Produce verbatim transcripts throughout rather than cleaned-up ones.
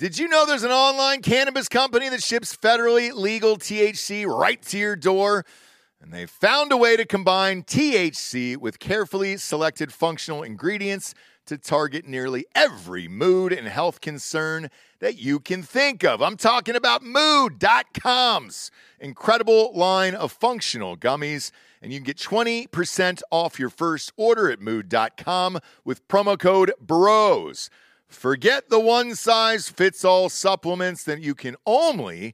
Did you know there's an online cannabis company that ships federally legal T H C right to your door? And they found a way to combine T H C with carefully selected functional ingredients to target nearly every mood and health concern that you can think of. I'm talking about Mood dot com's incredible line of functional gummies. And you can get twenty percent off your first order at Mood dot com with promo code BROS. Forget the one-size-fits-all supplements that you can only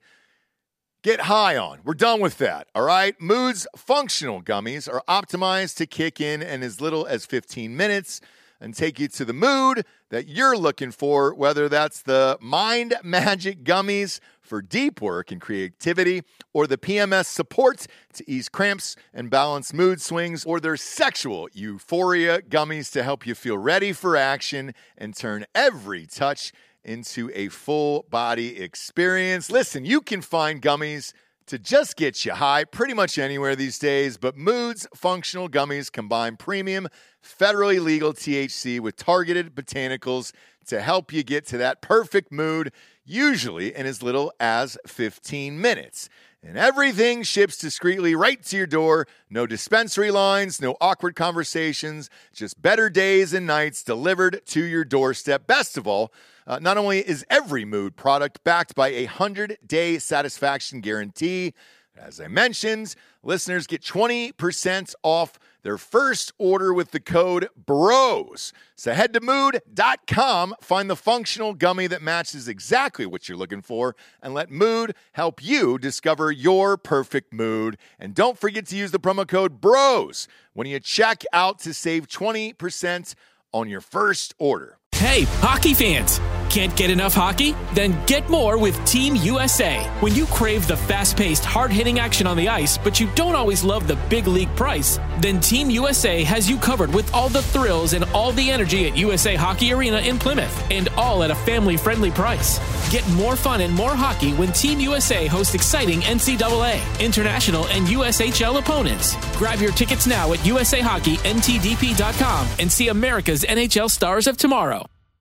get high on. We're done with that, all right? Mood's functional gummies are optimized to kick in in as little as fifteen minutes and take you to the mood that you're looking for, whether that's the Mind Magic Gummies for deep work and creativity, or the P M S support to ease cramps and balance mood swings, or their sexual euphoria gummies to help you feel ready for action and turn every touch into a full body experience. Listen, you can find gummies to just get you high pretty much anywhere these days, but Mood's functional gummies combine premium, federally legal T H C with targeted botanicals to help you get to that perfect mood, usually in as little as fifteen minutes. And everything ships discreetly right to your door. No dispensary lines, no awkward conversations, just better days and nights delivered to your doorstep. Best of all, uh, not only is every Mood product backed by a one hundred day satisfaction guarantee, as I mentioned, listeners get twenty percent off their first order with the code BROS. So head to Mood dot com, find the functional gummy that matches exactly what you're looking for, and let Mood help you discover your perfect mood. And don't forget to use the promo code BROS when you check out to save twenty percent on your first order. Hey, hockey fans! Can't get enough hockey? Then get more with Team U S A. When you crave the fast-paced, hard-hitting action on the ice, but you don't always love the big league price, then Team U S A has you covered with all the thrills and all the energy at U S A Hockey Arena in Plymouth, and all at a family-friendly price. Get more fun and more hockey when Team U S A hosts exciting N C double A, international, and U S H L opponents. Grab your tickets now at U S A Hockey N T D P dot com and see America's N H L stars of tomorrow.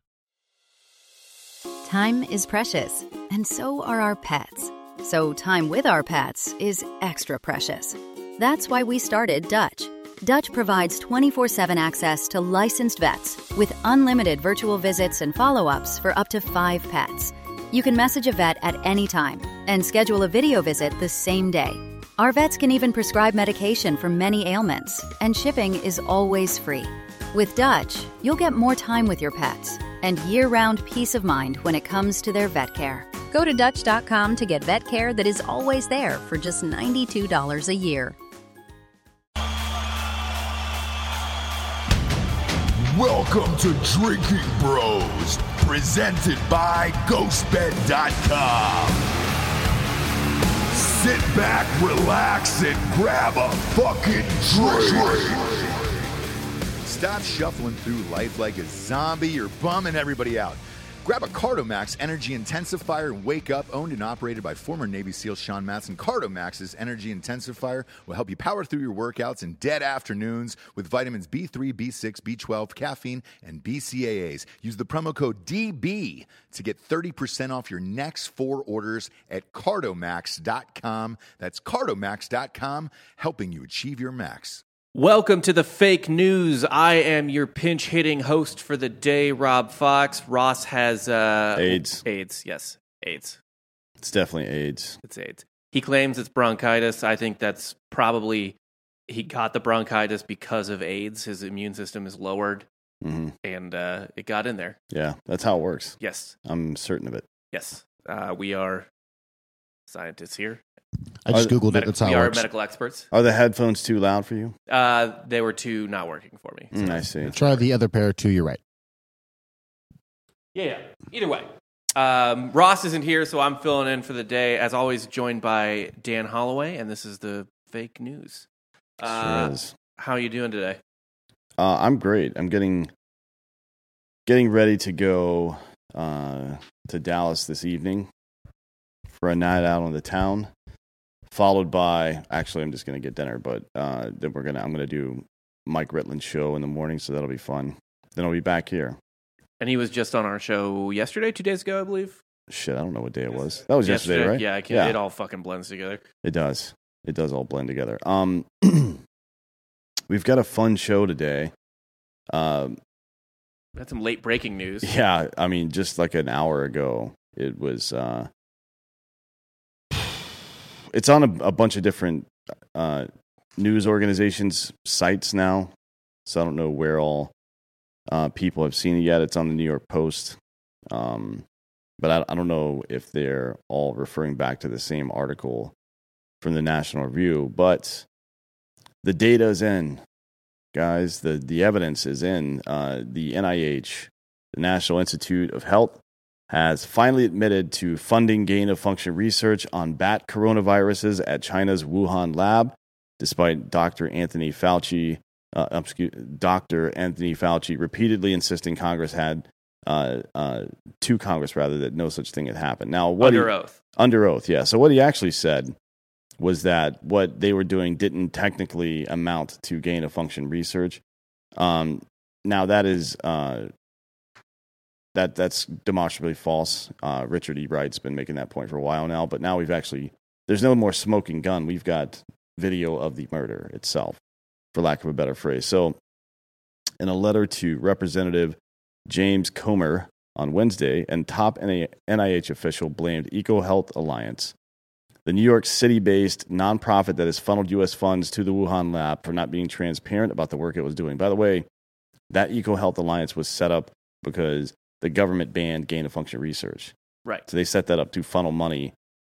Time is precious, and so are our pets. So time with our pets is extra precious. That's why we started Dutch. Dutch provides twenty-four seven access to licensed vets with unlimited virtual visits and follow-ups for up to five pets. You can message a vet at any time and schedule a video visit the same day. Our vets can even prescribe medication for many ailments, and shipping is always free. With Dutch, you'll get more time with your pets and year-round peace of mind when it comes to their vet care. Go to Dutch dot com to get vet care that is always there for just ninety-two dollars a year. Welcome to Drinking Bros, presented by Ghost Bed dot com. Sit back, relax, and grab a fucking drink. Stop shuffling through life like a zombie. You're bumming everybody out. Grab a Cardomax Energy Intensifier and wake up. Owned and operated by former Navy SEAL Sean Matson, Cardomax's Energy Intensifier will help you power through your workouts in dead afternoons with vitamins B three, B six, B twelve, caffeine, and B C A As. Use the promo code D B to get thirty percent off your next four orders at Cardomax dot com. That's Cardomax dot com, helping you achieve your max. Welcome to the fake news. I am your pinch-hitting host for the day, Rob Fox. Ross has... Uh, AIDS. AIDS, yes. AIDS. It's definitely AIDS. It's AIDS. He claims it's bronchitis. I think that's probably... He got the bronchitis because of AIDS. His immune system is lowered, mm-hmm. and uh, it got in there. Yeah, that's how it works. Yes. I'm certain of it. Yes. Uh, we are scientists here. I just Googled Medi- it. That's how we it are works. medical experts. Are the headphones too loud for you? Uh, they were too not working for me. So mm, I see. Try the other pair too. You're right. Yeah, yeah. Either way. Um, Ross isn't here, so I'm filling in for the day. As always, joined by Dan Holloway, and this is the fake news. Uh, sure is. How are you doing today? Uh, I'm great. I'm getting getting ready to go uh, to Dallas this evening for a night out on the town. Followed by, actually, I'm just going to get dinner, but uh, then we're gonna. I'm going to do Mike Ritland's show in the morning, so that'll be fun. Then I'll be back here. And he was just on our show yesterday, two days ago, I believe. shit, I don't know what day it was. That was yesterday, yesterday right? Yeah, I can't, yeah, it all fucking blends together. It does. It does all blend together. Um, we've got a fun show today. Um, That's some late breaking news. Yeah, I mean, just like an hour ago, it was. Uh, it's on a, a bunch of different uh, news organizations' sites now, so I don't know where all uh, people have seen it yet. It's on the New York Post, um, but I, I don't know if they're all referring back to the same article from the National Review. But the data is in. Guys, the, the evidence is in. Uh, the N I H, the National Institute of Health, has finally admitted to funding gain-of-function research on bat coronaviruses at China's Wuhan lab, despite Doctor Anthony Fauci, uh, excuse, Doctor Anthony Fauci repeatedly insisting Congress had, uh, uh, to Congress rather, that no such thing had happened. Now, what under he, oath. Under oath, yeah. So what he actually said was that what they were doing didn't technically amount to gain-of-function research. Um, now, that is uh, that that's demonstrably false. Uh, Richard E. Wright's been making that point for a while now, but now we've actually, there's no more smoking gun. We've got video of the murder itself, for lack of a better phrase. So, in a letter to Representative James Comer on Wednesday, and top N I H official blamed EcoHealth Alliance, the New York City-based nonprofit that has funneled U S funds to the Wuhan lab, for not being transparent about the work it was doing. By the way, that EcoHealth Alliance was set up because the government banned gain-of-function research. Right. So they set that up to funnel money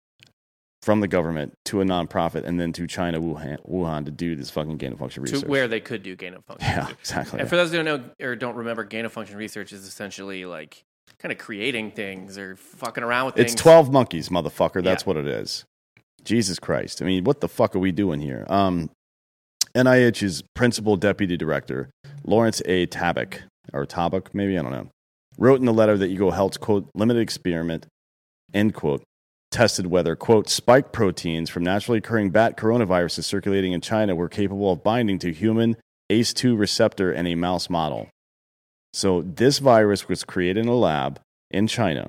from the government to a nonprofit and then to China, Wuhan, Wuhan to do this fucking gain-of-function research. To where they could do gain-of-function yeah, research. Exactly. And yeah. for those who don't know or don't remember, gain-of-function research is essentially like kind of creating things or fucking around with things. It's twelve monkeys, motherfucker. That's yeah. what it is. Jesus Christ. I mean, what the fuck are we doing here? Um, N I H's principal deputy director, Lawrence A. Tabak, or Tabak, maybe, I don't know, wrote in the letter that EcoHealth's, quote, limited experiment, end quote, tested whether, quote, spike proteins from naturally occurring bat coronaviruses circulating in China were capable of binding to human A C E two receptor in a mouse model. So this virus was created in a lab in China.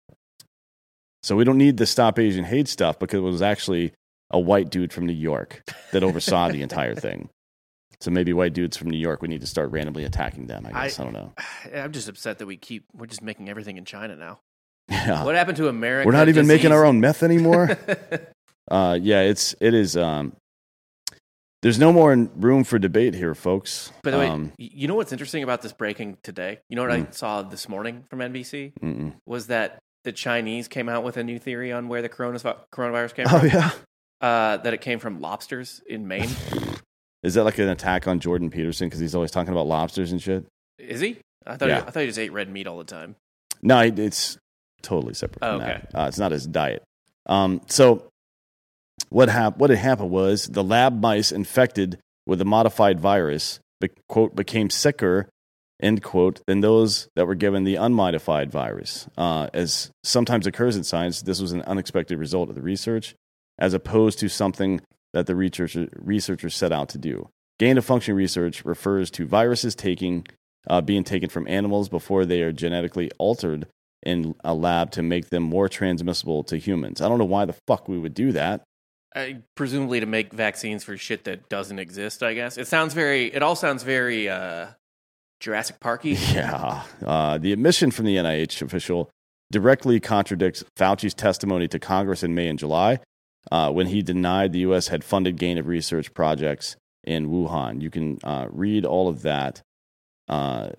So we don't need the Stop Asian Hate stuff because it was actually a white dude from New York that oversaw the entire thing. So maybe white dudes from New York, we need to start randomly attacking them, I guess. I, I don't know. I'm just upset that we keep, we're just making everything in China now. Yeah. What happened to America? We're not even disease? making our own meth anymore. uh, yeah, it's, it is, um, there's no more room for debate here, folks. By the um, way, you know what's interesting about this breaking today? You know what mm. I saw this morning from N B C? Mm-mm. Was that the Chinese came out with a new theory on where the coronavirus came oh, from. Oh, yeah? Uh, that it came from lobsters in Maine. Is that like an attack on Jordan Peterson because he's always talking about lobsters and shit? Is he? I thought, yeah. he, I thought he just ate red meat all the time. No, it's totally separate from oh, okay. that. Uh, it's not his diet. Um, so what, hap- what had happened was the lab mice infected with the modified virus, be- quote, became sicker, end quote, than those that were given the unmodified virus. Uh, as sometimes occurs in science, this was an unexpected result of the research, as opposed to something that the researcher, researchers set out to do. Gain-of-function research refers to viruses taking, uh, being taken from animals before they are genetically altered in a lab to make them more transmissible to humans. I don't know why the fuck we would do that. Uh, presumably to make vaccines for shit that doesn't exist, I guess. It sounds very, it all sounds very... Uh... Jurassic Parky? Yeah. Uh, the admission from the N I H official directly contradicts Fauci's testimony to Congress in May and July uh, when he denied the U S had funded gain of research projects in Wuhan. You can uh, read all of that uh,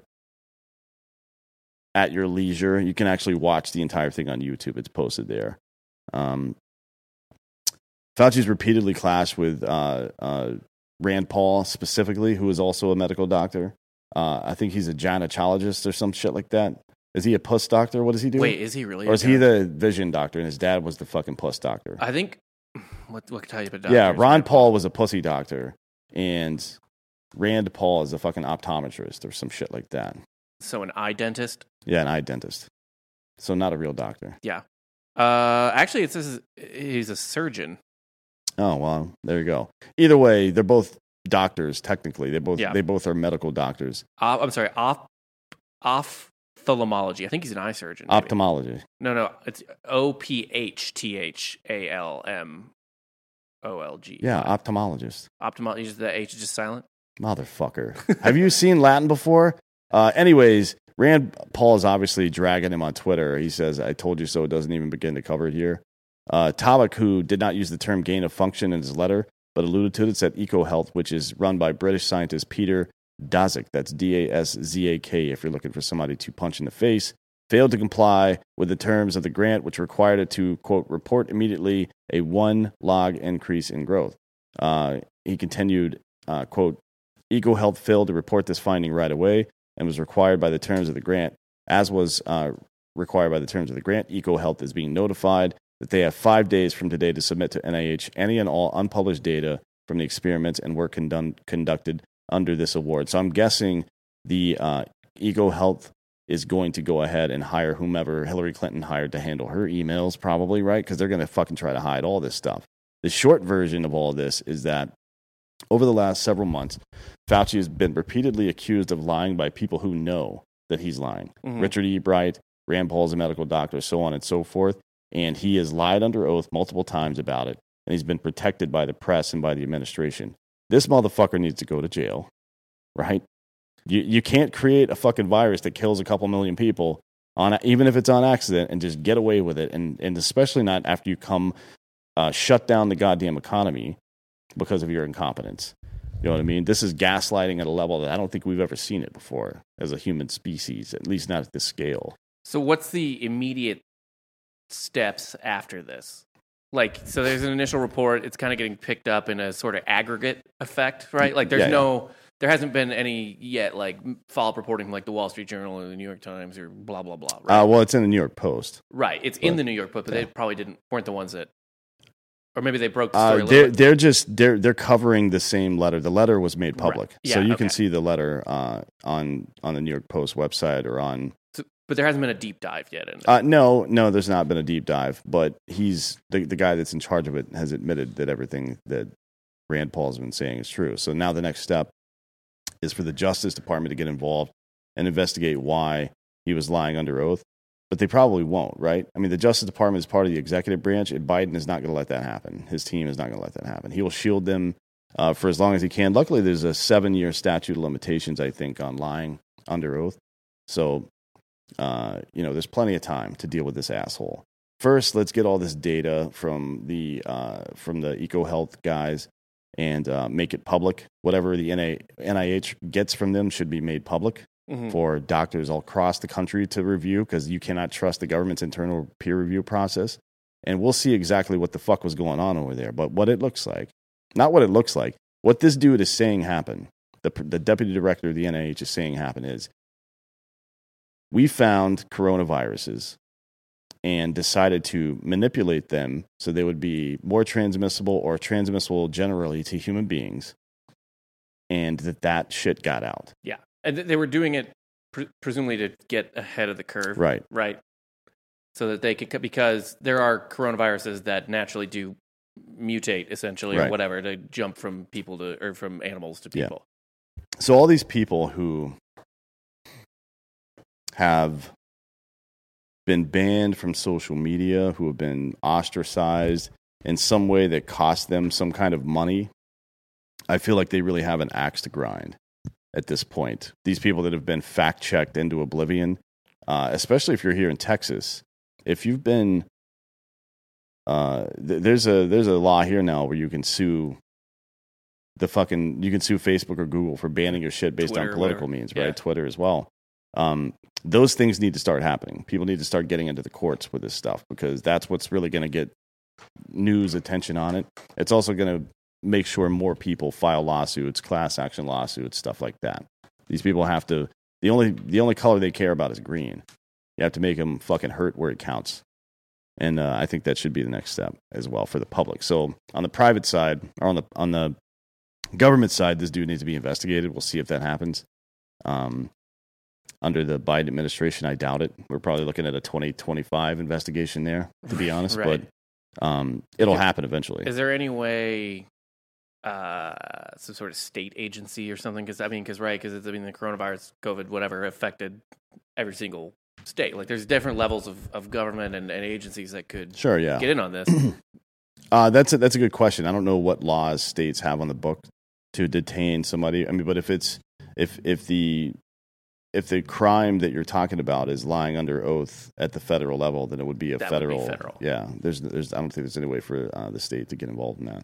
at your leisure. You can actually watch the entire thing on YouTube. It's posted there. Um, Fauci's repeatedly clashed with uh, uh, Rand Paul specifically, who is also a medical doctor. Uh, I think he's a gynecologist or some shit like that. Is he a puss doctor? What does he do? Wait, is he really? Or is he the vision doctor and his dad was the fucking puss doctor? I think, what, what type of doctor? Yeah, Ron Paul was a pussy doctor and Rand Paul is a fucking optometrist or some shit like that. So an eye dentist? Yeah, an eye dentist. So not a real doctor. Yeah. Uh, actually, it says he's a surgeon. Oh, well, there you go. Either way, they're both doctors, technically. They both yeah. they both are medical doctors. Uh, I'm sorry, off, ophthalmology. I think he's an eye surgeon. Maybe. Ophthalmology. No, no, it's O P H T H A L M O L G. Yeah, ophthalmologist. Ophthalmology. Is the H just silent? Motherfucker. Have you seen Latin before? Uh, anyways, Rand Paul is obviously dragging him on Twitter. He says, I told you so. It doesn't even begin to cover it here. Uh, Tabak, who did not use the term gain of function in his letter, but alluded to it, said EcoHealth, which is run by British scientist Peter Daszak, that's D A S Z A K if you're looking for somebody to punch in the face, failed to comply with the terms of the grant, which required it to, quote, report immediately a one log increase in growth. Uh, he continued, uh, quote, EcoHealth failed to report this finding right away and was required by the terms of the grant. As was uh, required by the terms of the grant, EcoHealth is being notified that they have five days from today to submit to N I H any and all unpublished data from the experiments and work condun- conducted under this award. So I'm guessing the uh, EcoHealth is going to go ahead and hire whomever Hillary Clinton hired to handle her emails, probably, right? Because they're going to fucking try to hide all this stuff. The short version of all this is that over the last several months, Fauci has been repeatedly accused of lying by people who know that he's lying. Mm-hmm. Richard E. Bright, Rand Paul's a medical doctor, so on and so forth. And he has lied under oath multiple times about it. And he's been protected by the press and by the administration. This motherfucker needs to go to jail, right? You you can't create a fucking virus that kills a couple million people, on even if it's on accident, and just get away with it. And, and especially not after you come uh, shut down the goddamn economy because of your incompetence. You know what I mean? This is gaslighting at a level that I don't think we've ever seen it before as a human species, at least not at this scale. So what's the immediate steps after this? Like, so there's an initial report. It's kind of getting picked up in a sort of aggregate effect, right? Like, there's yeah, no, yeah. there hasn't been any yet, like, follow-up reporting from, like, the Wall Street Journal or the New York Times or blah, blah, blah, right? Uh, well, it's in the New York Post. Right. It's but, in the New York Post, but yeah. they probably didn't, weren't the ones that, or maybe they broke the uh, story a they're, little bit. They're just, they're, they're covering the same letter. The letter was made public. Right. Yeah, so you okay. can see the letter uh, on, on the New York Post website or on... So, but there hasn't been a deep dive yet in it. Uh, no, no, there's not been a deep dive, but he's the, the guy that's in charge of it has admitted that everything that Rand Paul has been saying is true. So now the next step is for the Justice Department to get involved and investigate why he was lying under oath. But they probably won't, right? I mean, the Justice Department is part of the executive branch, and Biden is not going to let that happen. His team is not going to let that happen. He will shield them uh, for as long as he can. Luckily, there's a seven-year statute of limitations, I think, on lying under oath. So... Uh, you know, there's plenty of time to deal with this asshole. First, let's get all this data from the uh, from the EcoHealth guys and uh, make it public. Whatever the N I H gets from them should be made public mm-hmm. for doctors all across the country to review, because you cannot trust the government's internal peer review process. And we'll see exactly what the fuck was going on over there. But what it looks like, not what it looks like, what this dude is saying happened, the, the deputy director of the N I H is saying happened is, we found coronaviruses and decided to manipulate them so they would be more transmissible or transmissible generally to human beings, and that that shit got out. Yeah. And they were doing it pre- presumably to get ahead of the curve. Right. Right. So that they could, because there are coronaviruses that naturally do mutate, essentially, right. or whatever, to jump from people to, or from animals to people. Yeah. So all these people who have been banned from social media, who have been ostracized in some way that cost them some kind of money, I feel like they really have an axe to grind at this point. These people that have been fact-checked into oblivion, uh, especially if you're here in Texas, if you've been... Uh, th- there's a there's a law here now where you can sue the fucking... You can sue Facebook or Google for banning your shit based Twitter, on political whatever. means, right? Yeah. Twitter as well. Um, those things need to start happening. People need to start getting into the courts with this stuff, because that's what's really going to get news attention on it. It's also going to make sure more people file lawsuits, class action lawsuits, stuff like that. These people have to, the only, the only color they care about is green. You have to make them fucking hurt where it counts. And uh, I think that should be the next step as well for the public. So on the private side, or on the, on the government side, this dude needs to be investigated. We'll see if that happens. Um, Under the Biden administration, I doubt it. We're probably looking at a twenty twenty-five investigation there, to be honest. Right. But um, it'll happen eventually. Is there any way uh, some sort of state agency or something. Because I mean, because right, because I mean, the coronavirus, COVID, whatever, affected every single state. Like, there's different levels of, of government and, and agencies that could Sure, yeah. get in on this. Uh, that's a, that's a good question. I don't know what laws states have on the book to detain somebody. I mean, but if it's if if the if the crime that you're talking about is lying under oath at the federal level, then it would be a That would be federal, federal. Yeah, there's there's I don't think there's any way for uh, the state to get involved in that.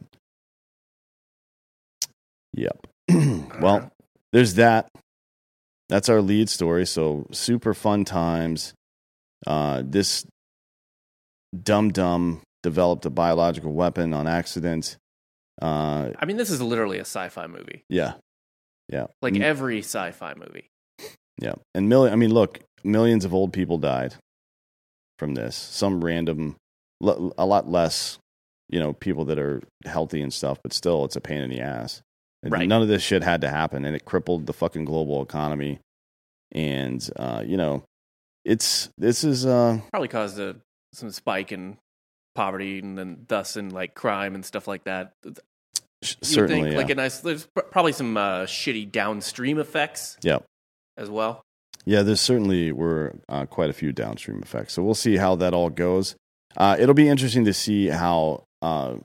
Yep. Well, there's that. That's our lead story. So super fun times. Uh, this dum dum developed a biological weapon on accident. Uh, I mean, this is literally a sci-fi movie. yeah, yeah, Like Mm, every sci-fi movie. yeah. And million. I mean, look, millions of old people died from this. Some random, l- a lot less, you know, people that are healthy and stuff. But still, it's a pain in the ass. And Right. None of this shit had to happen, and it crippled the fucking global economy. And uh, you know, it's this is uh, Probably caused a, some spike in poverty and then thus in like crime and stuff like that. sh- You certainly think yeah. like a nice. There's pr- probably some uh, shitty downstream effects yeah. as well. Yeah, there certainly were uh, quite a few downstream effects. So we'll see how that all goes. Uh, it'll be interesting to see how uh,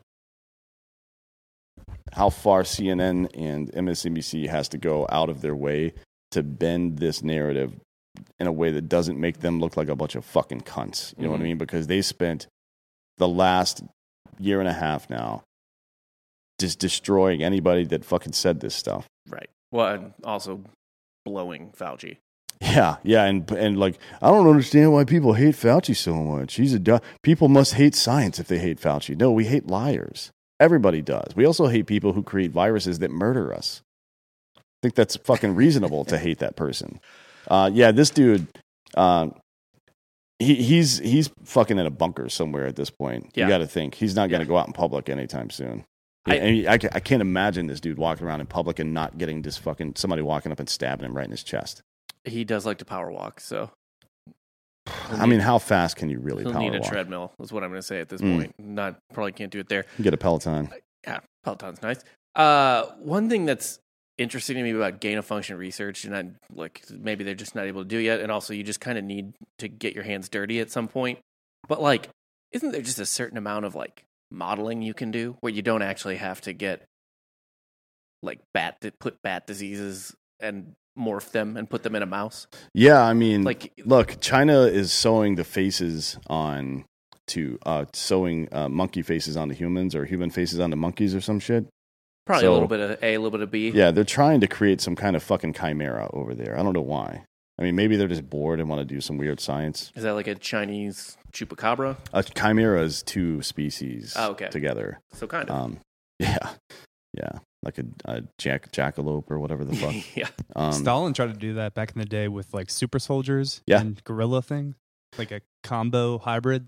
how far C N N and M S N B C has to go out of their way to bend this narrative in a way that doesn't make them look like a bunch of fucking cunts. You know what I Mhm. mean? Because they spent the last year and a half now just destroying anybody that fucking said this stuff. Right. Well, and also blowing Fauci. Yeah, yeah, and and like I don't understand why people hate Fauci so much. He's a du- people must hate science if they hate Fauci. No, we hate liars. Everybody does. We also hate people who create viruses that murder us. I think that's fucking reasonable to hate that person. Uh, yeah, this dude, uh, he he's he's fucking in a bunker somewhere at this point. Yeah. You got to think he's not going to Yeah. go out in public anytime soon. I- I, I, I, ca- I can't imagine this dude walking around in public and not getting this fucking somebody walking up and stabbing him right in his chest. He does like to power walk, so I mean, how fast can you really he'll power need a walk? treadmill. Is what I'm going to say at this Mm. point. Not probably can't do it there. Get a Peloton. Yeah, Peloton's nice. Uh, one thing that's interesting to me about gain of function research, and I, like maybe they're just not able to do yet, and also you just kind of need to get your hands dirty at some point. But like, isn't there just a certain amount of like modeling you can do where you don't actually have to get like bat put bat diseases and morph them and put them in a mouse? Yeah, I mean, Like, look, China is sewing the faces on to uh, sewing uh, monkey faces onto humans or human faces onto monkeys or some shit. probably So- a little bit of A, a little bit of B. Yeah, they're trying to create some kind of fucking chimera over there. I don't know why. I mean, maybe they're just bored and want to do some weird science. Is that like a Chinese chupacabra? A chimera is two species Oh, okay. together. So kind of. Um, yeah, yeah, like a, a jack jackalope or whatever the fuck. yeah. Um, Stalin tried to do that back in the day with like super soldiers Yeah. and gorilla thing, like a combo hybrid.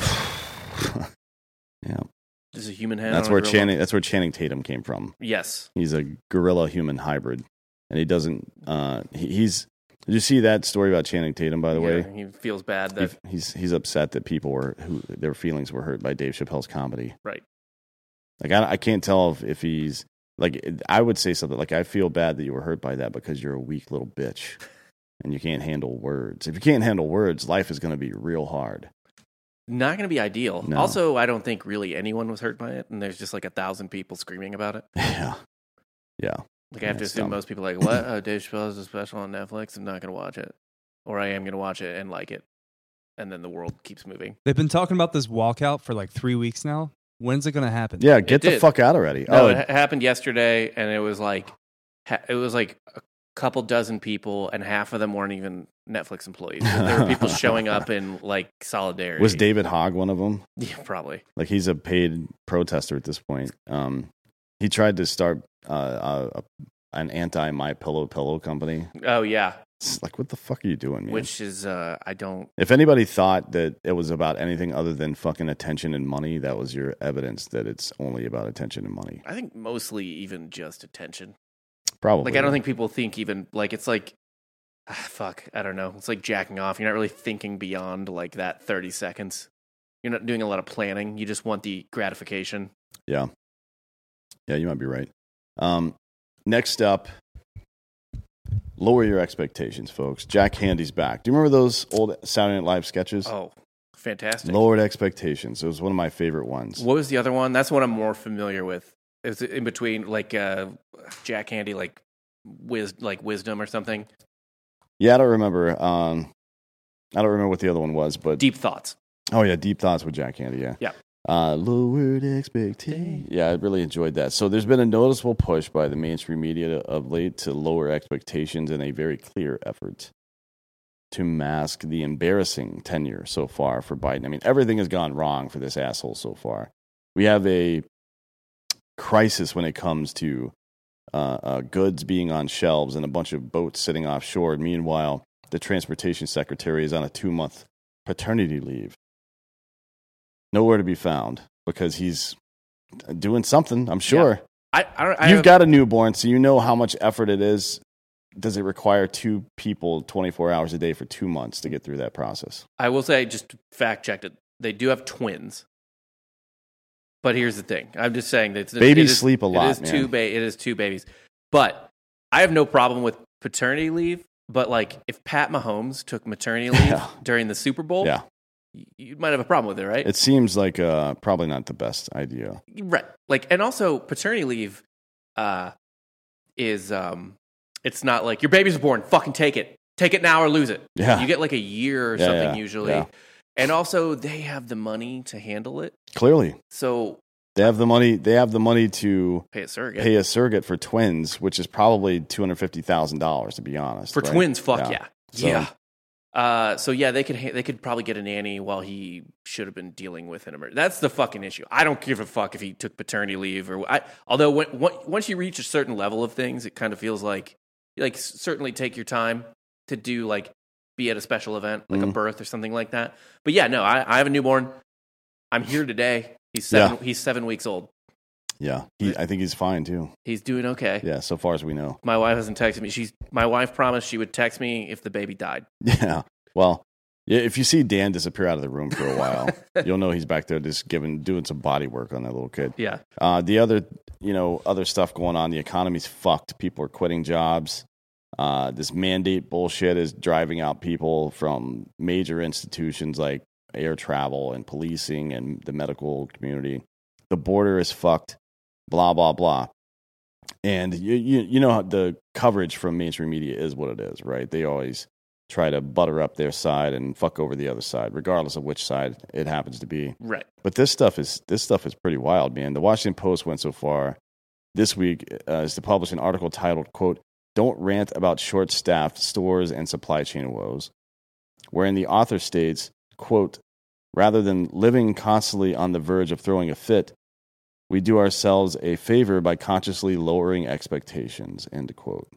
yeah, This is a human hand. that's on a where gorilla. Channing. That's where Channing Tatum came from. Yes. He's a gorilla human hybrid, and he doesn't. Uh, he, he's. Did you see that story about Channing Tatum? By the Yeah, way, he feels bad he, that he's he's upset that people were who their feelings were hurt by Dave Chappelle's comedy. right. Like I, I can't tell if, if he's like I would say something like I feel bad that you were hurt by that because you're a weak little bitch and you can't handle words. If you can't handle words, life is going to be real hard. Not going to be ideal. No. Also, I don't think really anyone was hurt by it, and there's just like a thousand people screaming about it. Yeah, yeah. Like I have Yeah, to it's assume dumb. most people are like, what? Oh, Dave Chappelle is a special on Netflix. I'm not going to watch it, or I am going to watch it and like it, and then the world keeps moving. They've been talking about this walkout for like three weeks now. When's it going to happen? Yeah, get the did. fuck out already. No, oh, it ha- happened yesterday, and it was like, ha- it was like a couple dozen people, and half of them weren't even Netflix employees. There were people showing up in like solidarity. was David Hogg one of them? Yeah, probably. Like he's a paid protester at this point. Um, he tried to start uh, a, an anti My Pillow pillow company. Oh yeah, It's like, what the fuck are you doing, man? which is uh, I don't. If anybody thought that it was about anything other than fucking attention and money, that was your evidence that it's only about attention and money. I think mostly even just attention. Probably. Like I don't think people think even like it's like ah, fuck. I don't know. It's like jacking off. You're not really thinking beyond like that thirty seconds. You're not doing a lot of planning. You just want the gratification. Yeah. Yeah, you might be right. Um, next up, lower your expectations, folks. Jack Handy's back. Do you remember those old Saturday Night Live sketches? Oh, fantastic. Lowered expectations. It was one of my favorite ones. What was the other one? That's what I'm more familiar with. It's in between, like uh, Jack Handy, like Wiz, like Wisdom or something. Yeah, I don't remember. Um, I don't remember what the other one was, but Deep Thoughts. Oh yeah, Deep Thoughts with Jack Handy. Yeah. Yeah. Uh, lowered expectations. Yeah, I really enjoyed that. So there's been a noticeable push by the mainstream media of late to lower expectations in a very clear effort to mask the embarrassing tenure so far for Biden. I mean, everything has gone wrong for this asshole so far. We have a crisis when it comes to uh, uh, goods being on shelves and a bunch of boats sitting offshore. Meanwhile, the transportation secretary is on a two-month paternity leave. Nowhere to be found because he's doing something, I'm sure. Yeah. I, I don't, I You've have, got a newborn, so you know how much effort it is. Does it require two people twenty-four hours a day for two months to get through that process? I will say, just fact checked it. They do have twins. But here's the thing. I'm just saying that it's, babies it is, sleep a lot, it is man. Two ba- it is two babies. But I have no problem with paternity leave. But like, if Pat Mahomes took maternity leave Yeah. during the Super Bowl, Yeah. you might have a problem with it, right? It seems like uh, probably not the best idea. Right. Like, and also paternity leave uh, is um, it's not like your baby's born, fucking take it, take it now or lose it. Yeah. You get like a year or Yeah, something yeah, usually, yeah. and also they have the money to handle it, Clearly, so they have the money. They have the money to pay a surrogate. pay a surrogate for twins, which is probably two hundred fifty thousand dollars, to be honest. For right? twins, fuck yeah, So- yeah. Uh, so yeah, they could ha- they could probably get a nanny while he should have been dealing with an emergency. That's the fucking issue. I don't give a fuck if he took paternity leave or I. Although when, when, once you reach a certain level of things, it kind of feels like like certainly take your time to do like be at a special event like Mhm. a birth or something like that. But yeah, no, I, I have a newborn. I'm here today. He's seven. Yeah. He's seven weeks old. Yeah, he, I think he's fine too. He's doing okay. Yeah, so far as we know. My wife hasn't texted me. She's my wife promised she would text me if the baby died. Yeah. Well, yeah, if you see Dan disappear out of the room for a while, you'll know he's back there just giving doing some body work on that little kid. Yeah. Uh, the other, you know, other stuff going on. The economy's fucked. People are quitting jobs. Uh, this mandate bullshit is driving out people from major institutions like air travel and policing and the medical community. The border is fucked. Blah blah blah. And you you you know how the coverage from mainstream media is what it is, right? They always try to butter up their side and fuck over the other side, regardless of which side it happens to be. Right. But this stuff is this stuff is pretty wild, man. The Washington Post went so far this week uh, as to publish an article titled, quote, "Don't Rant About Short-Staffed Stores and Supply Chain Woes," wherein the author states, quote, "Rather than living constantly on the verge of throwing a fit, we do ourselves a favor by consciously lowering expectations," end quote.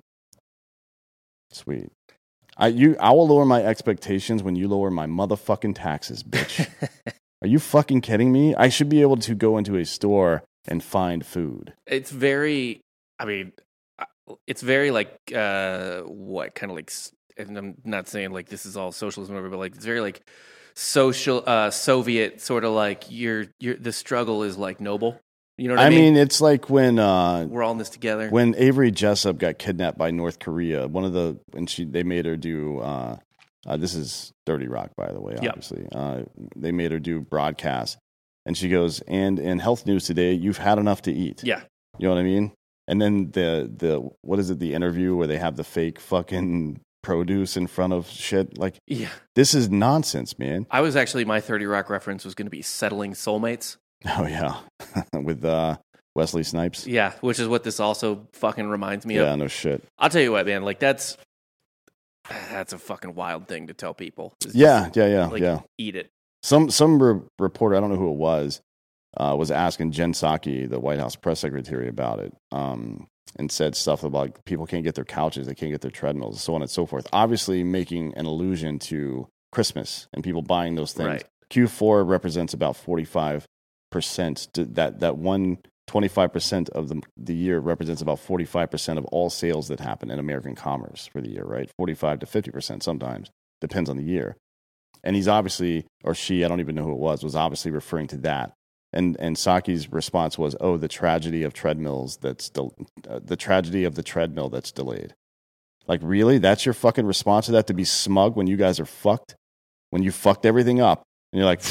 Sweet. I you I will lower my expectations when you lower my motherfucking taxes, bitch. Are you fucking kidding me? I should be able to go into a store and find food. It's very, I mean, it's very like, uh, what, kind of like, and I'm not saying like this is all socialism or whatever, but like it's very like social, uh, Soviet sort of like you're, you're, the struggle is like noble. You know what I, I mean? mean, it's like when uh, We're all in this together. when Avery Jessup got kidnapped by North Korea. One of the and she they made her do. Uh, uh, this is Dirty Rock, by the way. Yep. Obviously, uh, they made her do broadcast, and she goes, "And in health news today, you've had enough to eat." Yeah. You know what I mean? And then the the what is it? The interview where they have the fake fucking produce in front of shit. Like, Yeah. this is nonsense, man. I was actually, my thirty Rock reference was going to be Settling Soulmates. Oh yeah, with uh, Wesley Snipes. Yeah. Which is what this also fucking reminds me Yeah, of. no shit. I'll tell you what, man, like that's, that's a fucking wild thing to tell people. It's Yeah, just, yeah, yeah, like, yeah. eat it. Some some re- reporter, I don't know who it was, uh, was asking Jen Psaki, the White House press secretary, about it, um, and said stuff about people can't get their couches, they can't get their treadmills, so on and so forth. Obviously, making an allusion to Christmas and people buying those things. Right. Q four represents about forty-five percent. That that one twenty-five percent of the the year represents about forty-five percent of all sales that happen in American commerce for the year. Right, forty-five to fifty percent sometimes depends on the year. And he's obviously, or she, I don't even know who it was, was obviously referring to that. And and Psaki's response was, "Oh, the tragedy of treadmills that's del- uh, the tragedy of the treadmill that's delayed." Like, really? That's your fucking response to that? To be smug when you guys are fucked? When you fucked everything up? And you're like,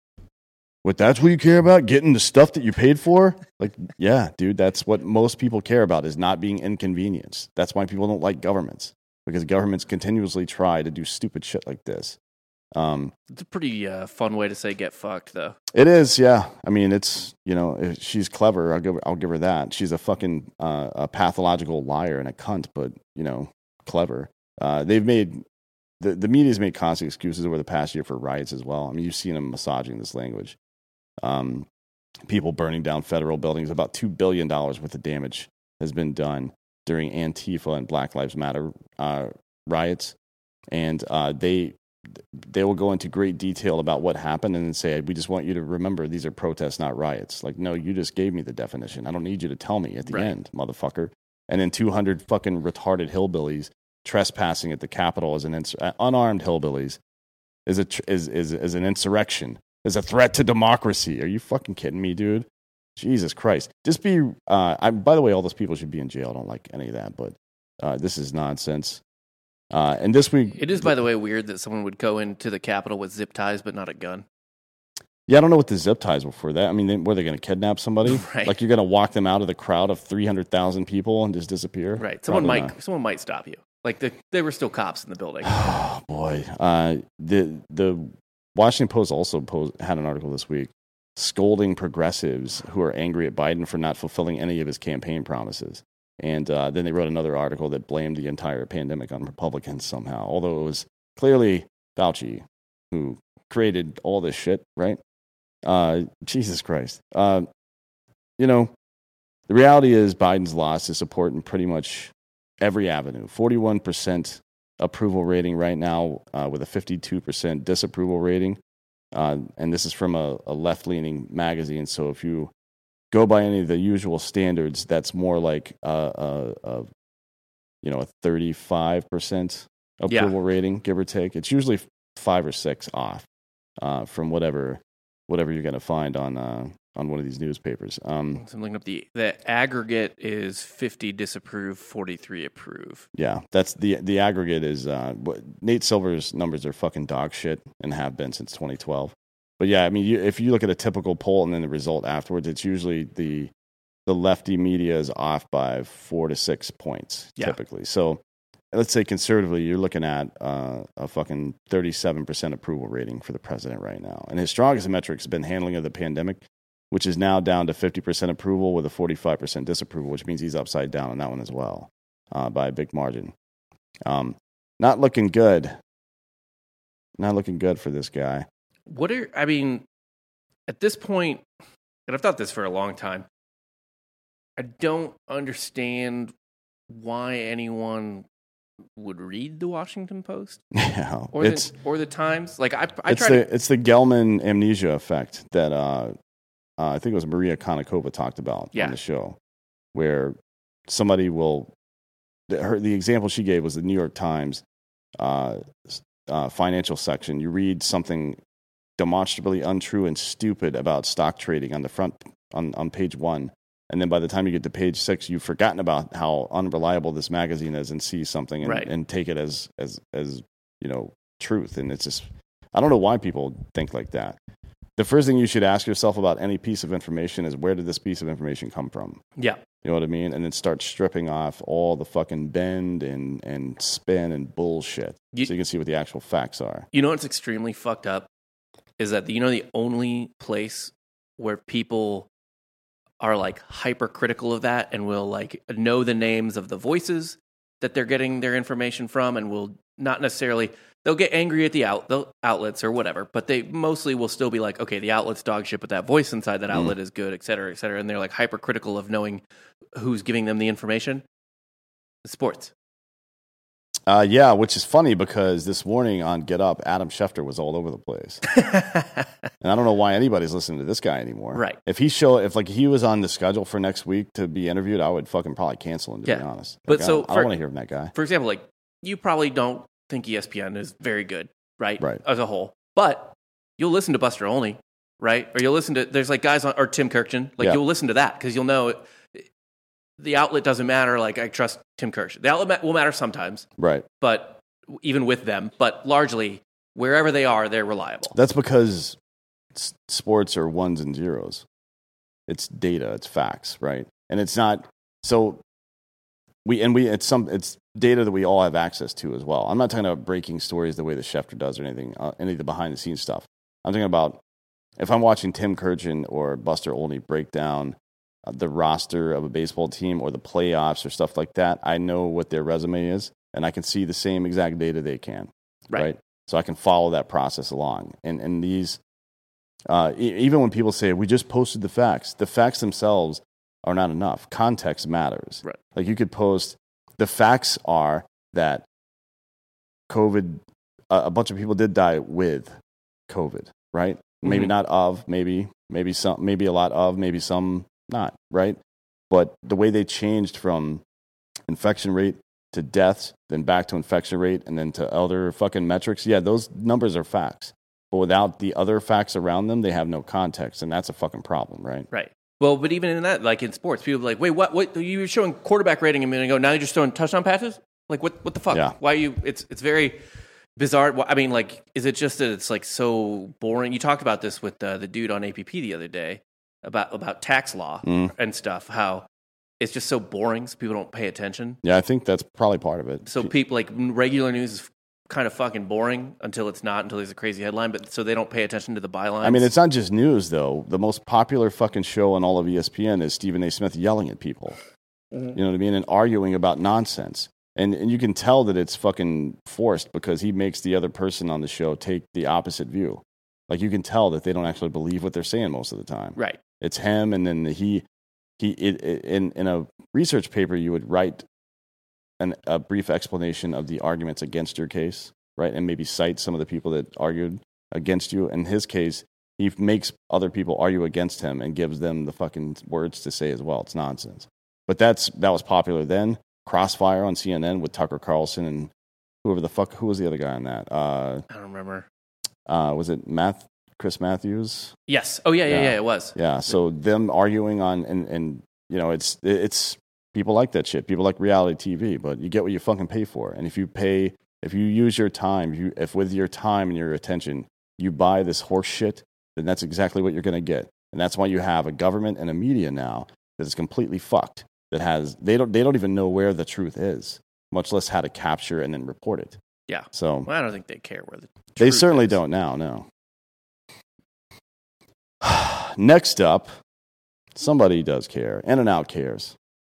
what, that's what you care about? Getting the stuff that you paid for? Like, yeah, dude, that's what most people care about, is not being inconvenienced. That's why people don't like governments, because governments continuously try to do stupid shit like this. Um, it's a pretty uh, fun way to say get fucked, though. It is, yeah. I mean, it's, you know, if she's clever. I'll give, I'll give her that. She's a fucking uh, a pathological liar and a cunt, but, you know, clever. Uh, they've made, the, the media's made constant excuses over the past year for riots as well. I mean, you've seen them massaging this language. Um, people burning down federal buildings. About two billion dollars worth of damage has been done during Antifa and Black Lives Matter uh, riots. And uh, they they will go into great detail about what happened and then say, we just want you to remember these are protests, not riots. Like, no, you just gave me the definition. I don't need you to tell me at the right. end, motherfucker. And then two hundred fucking retarded hillbillies trespassing at the Capitol as an ins- unarmed hillbillies is a tr- is, is is an insurrection, is a threat to democracy. Are you fucking kidding me, dude? Jesus Christ! Just be. Uh, I, by the way, all those people should be in jail. I don't like any of that, but uh, this is nonsense. Uh, and this week, it is, by the way, weird that someone would go into the Capitol with zip ties but not a gun. Yeah, I don't know what the zip ties were for. That I mean, they, were they going to kidnap somebody? Right. Like, you're going to walk them out of the crowd of three hundred thousand people and just disappear? Right. Someone Probably might not. someone might stop you. Like, the, there were still cops in the building. Oh boy. Uh, the the Washington Post also posed, had an article this week scolding progressives who are angry at Biden for not fulfilling any of his campaign promises. And uh, then they wrote another article that blamed the entire pandemic on Republicans somehow, although it was clearly Fauci who created all this shit, right? Uh, Jesus Christ. Uh, you know, the reality is Biden's lost his support in pretty much every avenue. forty-one percent approval rating right now uh, with a fifty-two percent disapproval rating. Uh, and this is from a, a left-leaning magazine. So if you go by any of the usual standards, that's more like a, a, a you know, a thirty-five percent approval Yeah. rating, give or take. It's usually five or six off uh, from whatever whatever you're going to find on uh, on one of these newspapers. Um, So I'm looking up the the aggregate is fifty disapprove, forty-three approve. yeah, that's the the aggregate is uh, what- Nate Silver's numbers are fucking dog shit and have been since twenty twelve. But yeah, I mean, you, if you look at a typical poll and then the result afterwards, it's usually the the lefty media is off by four to six points Yeah. typically. So let's say conservatively, you're looking at uh, a fucking thirty-seven percent approval rating for the president right now. And his strongest metric has been handling of the pandemic, which is now down to fifty percent approval with a forty-five percent disapproval, which means he's upside down on that one as well uh, by a big margin. Um, not looking good. Not looking good for this guy. What are I mean, at this point, and I've thought this for a long time, I don't understand why anyone would read the Washington Post Yeah, or it's the or the Times. Like I, I it's try the to. it's the Gelman amnesia effect that uh, uh, I think it was Maria Konnikova talked about Yeah. on the show, where somebody will. The, her, the example she gave was the New York Times uh, uh, financial section. You read something demonstrably untrue and stupid about stock trading on the front on, on page one. And then by the time you get to page six, you've forgotten about how unreliable this magazine is and see something and, Right. and take it as, as, as, you know, truth. And it's just, I don't know why people think like that. The first thing you should ask yourself about any piece of information is, where did this piece of information come from? Yeah, You know what I mean? And then start stripping off all the fucking bend and, and spin and bullshit You- so you can see what the actual facts are. you know what's extremely fucked up is that you know the only place where people are like hypercritical of that and will like know the names of the voices that they're getting their information from and will not necessarily they'll get angry at the out the outlets or whatever, but they mostly will still be like, okay, the outlet's dog shit, but that voice inside that outlet is good, et cetera, et cetera. And they're like hypercritical of knowing who's giving them the information. Sports. Uh, yeah, which is funny because this morning on Get Up, Adam Schefter was all over the place. And I don't know why anybody's listening to this guy anymore. Right. If he show, if like he was on the schedule for next week to be interviewed, I would fucking probably cancel him, to Yeah. be honest. But Like, so I don't, I for- don't want to hear from that guy. For example, like you probably don't think E S P N is very good, right? Right. As a whole. But you'll listen to Buster Olney, right? Or you'll listen to, there's like guys on, or Tim Kirkchin, like Yeah. you'll listen to that because you'll know the outlet doesn't matter. Like I trust Tim Kirkchin. The outlet will matter sometimes, Right. but even with them, but largely wherever they are, they're reliable. That's because s- sports are ones and zeros. It's data, it's facts, right? And it's not so we and we it's some it's data that we all have access to as well. I'm not talking about breaking stories the way the Schefter does or anything, uh, any of the behind the scenes stuff. I'm talking about if I'm watching Tim Kirchin or Buster Olney break down uh, the roster of a baseball team or the playoffs or stuff like that, I know what their resume is, and I can see the same exact data they can, Right. right? So I can follow that process along. And and these, uh, e- even when people say we just posted the facts, the facts themselves are not enough. Context matters. Right. Like you could post the facts are that COVID, uh, a bunch of people did die with COVID, right? Maybe Mhm. not of, maybe maybe some, maybe a lot of, maybe some not, right? But the way they changed from infection rate to deaths, then back to infection rate, and then to other fucking metrics, yeah, those numbers are facts. But without the other facts around them, they have no context, and that's a fucking problem, right? Right. Well, but even in that, like in sports, people are like, wait, what? What? You were showing quarterback rating a minute ago. Now you're just throwing touchdown passes? Like, what? What the fuck? Yeah. Why are you? It's it's very bizarre. I mean, like, is it just that it's like so boring? You talked about this with uh, the dude on A P P the other day about about tax law Mm. and stuff. How it's just so boring, so people don't pay attention. Yeah, I think that's probably part of it. So people like regular news is kind of fucking boring until it's not, until there's a crazy headline. But so they don't pay attention to the bylines. I mean, it's not just news, though. The most popular fucking show on all of E S P N is Stephen A. Smith yelling at people. Mhm. You know what I mean? And arguing about nonsense. And and you can tell that it's fucking forced because he makes the other person on the show take the opposite view. Like you can tell that they don't actually believe what they're saying most of the time. right. It's him, and then he he it, it, in in a research paper you would write an, a brief explanation of the arguments against your case, right, and maybe cite some of the people that argued against you. In his case, he makes other people argue against him and gives them the fucking words to say as well. It's nonsense. But that's that was popular then. Crossfire on C N N with Tucker Carlson and whoever the fuck who was the other guy on that? Uh, I don't remember. uh, was it Math Chris Matthews? Yes. Oh yeah, yeah, Yeah. yeah. It was. Yeah, so them arguing on and and you know it's it's people like that shit. People like reality T V, but you get what you fucking pay for. And if you pay, if you use your time, you if with your time and your attention you buy this horse shit, then that's exactly what you're going to get. And that's why you have a government and a media now that is completely fucked. That has they don't they don't even know where the truth is, much less how to capture and then report it. Yeah. So Well, I don't think they care where the they truth certainly is. don't now. No. Next up, somebody does care. In-N-Out cares.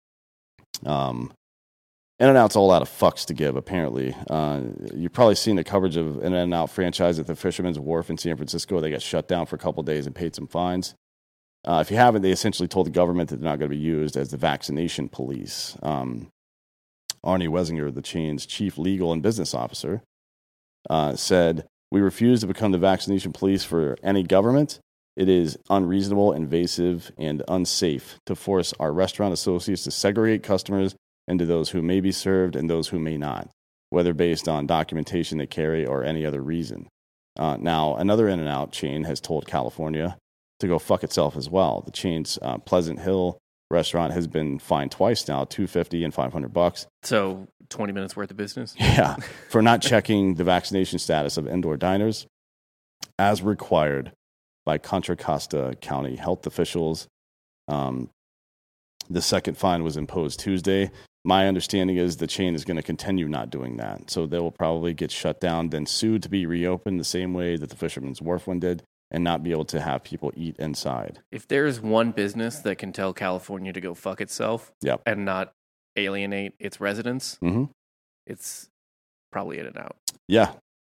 Um, In-N-Out's all out of fucks to give, apparently. Uh, you've probably seen the coverage of an In-N-Out franchise at the Fisherman's Wharf in San Francisco. They got shut down for a couple of days and paid some fines. Uh, if you haven't, they essentially told the government that they're not going to be used as the vaccination police. Um, Arnie Wesinger, the chain's chief legal and business officer, uh, said, "We refuse to become the vaccination police for any government. It is unreasonable, invasive, and unsafe to force our restaurant associates to segregate customers into those who may be served and those who may not, whether based on documentation they carry or any other reason." Uh, now, another In-N-Out chain has told California to go fuck itself as well. The chain's uh, Pleasant Hill restaurant has been fined twice now, two hundred fifty dollars and five hundred bucks. So twenty minutes worth of business. Yeah, for not checking the vaccination status of indoor diners as required by Contra Costa County health officials. Um, the second fine was imposed Tuesday. My understanding is the chain is going to continue not doing that. So they will probably get shut down, then sued to be reopened the same way that the Fisherman's Wharf one did, and not be able to have people eat inside. If there's one business that can tell California to go fuck itself Yep. and not alienate its residents, Mm-hmm. it's probably In-N-Out. Yeah.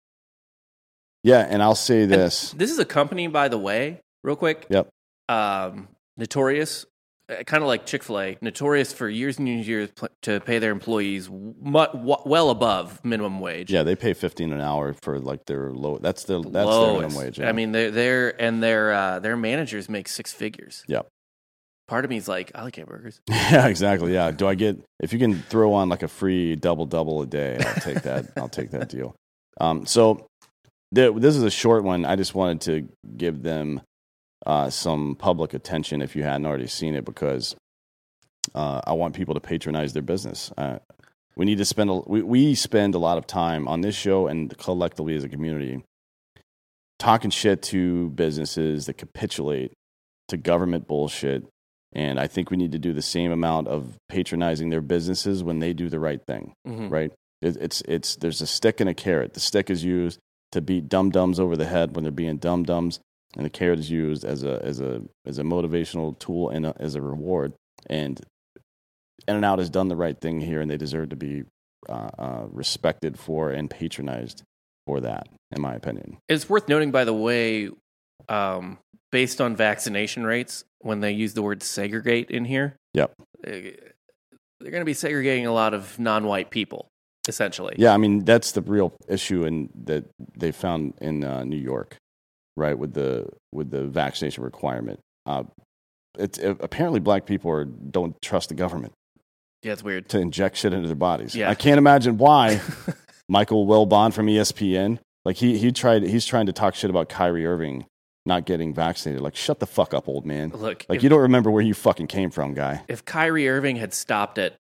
Yeah, and I'll say this. This is a company, by the way, real quick. Yep. Um, notorious, uh, kind of like Chick-fil-A, notorious for years and years and years pl- to pay their employees mu- w- well above minimum wage. Yeah, they pay fifteen an hour for like their low. That's their that's their Lowest. minimum wage. Yeah. I mean, they're, they're and their uh, their managers make six figures. Yep. Part of me is like, I like hamburgers. Yeah, exactly. Yeah. Do I get if you can throw on like a free double double a day? I'll take that. I'll take that deal. Um, so th- this is a short one. I just wanted to give them uh, some public attention if you hadn't already seen it, because uh, I want people to patronize their business. Uh, we need to spend a, we, we spend a lot of time on this show and collectively as a community talking shit to businesses that capitulate to government bullshit. And I think we need to do the same amount of patronizing their businesses when they do the right thing, Mm-hmm. right? It, it's it's there's a stick and a carrot. The stick is used to beat dum-dums over the head when they're being dum-dums, and the carrot is used as a as a as a motivational tool and a, as a reward. And In-N-Out has done the right thing here, and they deserve to be uh, uh, respected for and patronized for that, in my opinion. It's worth noting, by the way, um, based on vaccination rates, when they use the word segregate in here, Yep. they're going to be segregating a lot of non-white people, essentially. Yeah, I mean, that's the real issue in, that they found in uh, New York, right, with the with the vaccination requirement. Uh, it's it, apparently black people are, don't trust the government Yeah, it's weird. to inject shit into their bodies. Yeah. I can't imagine why. Michael Wilbon from E S P N, like he he tried he's trying to talk shit about Kyrie Irving not getting vaccinated. Like, shut the fuck up, old man. Look, Like, if, you don't remember where you fucking came from, guy. if Kyrie Irving had stopped at,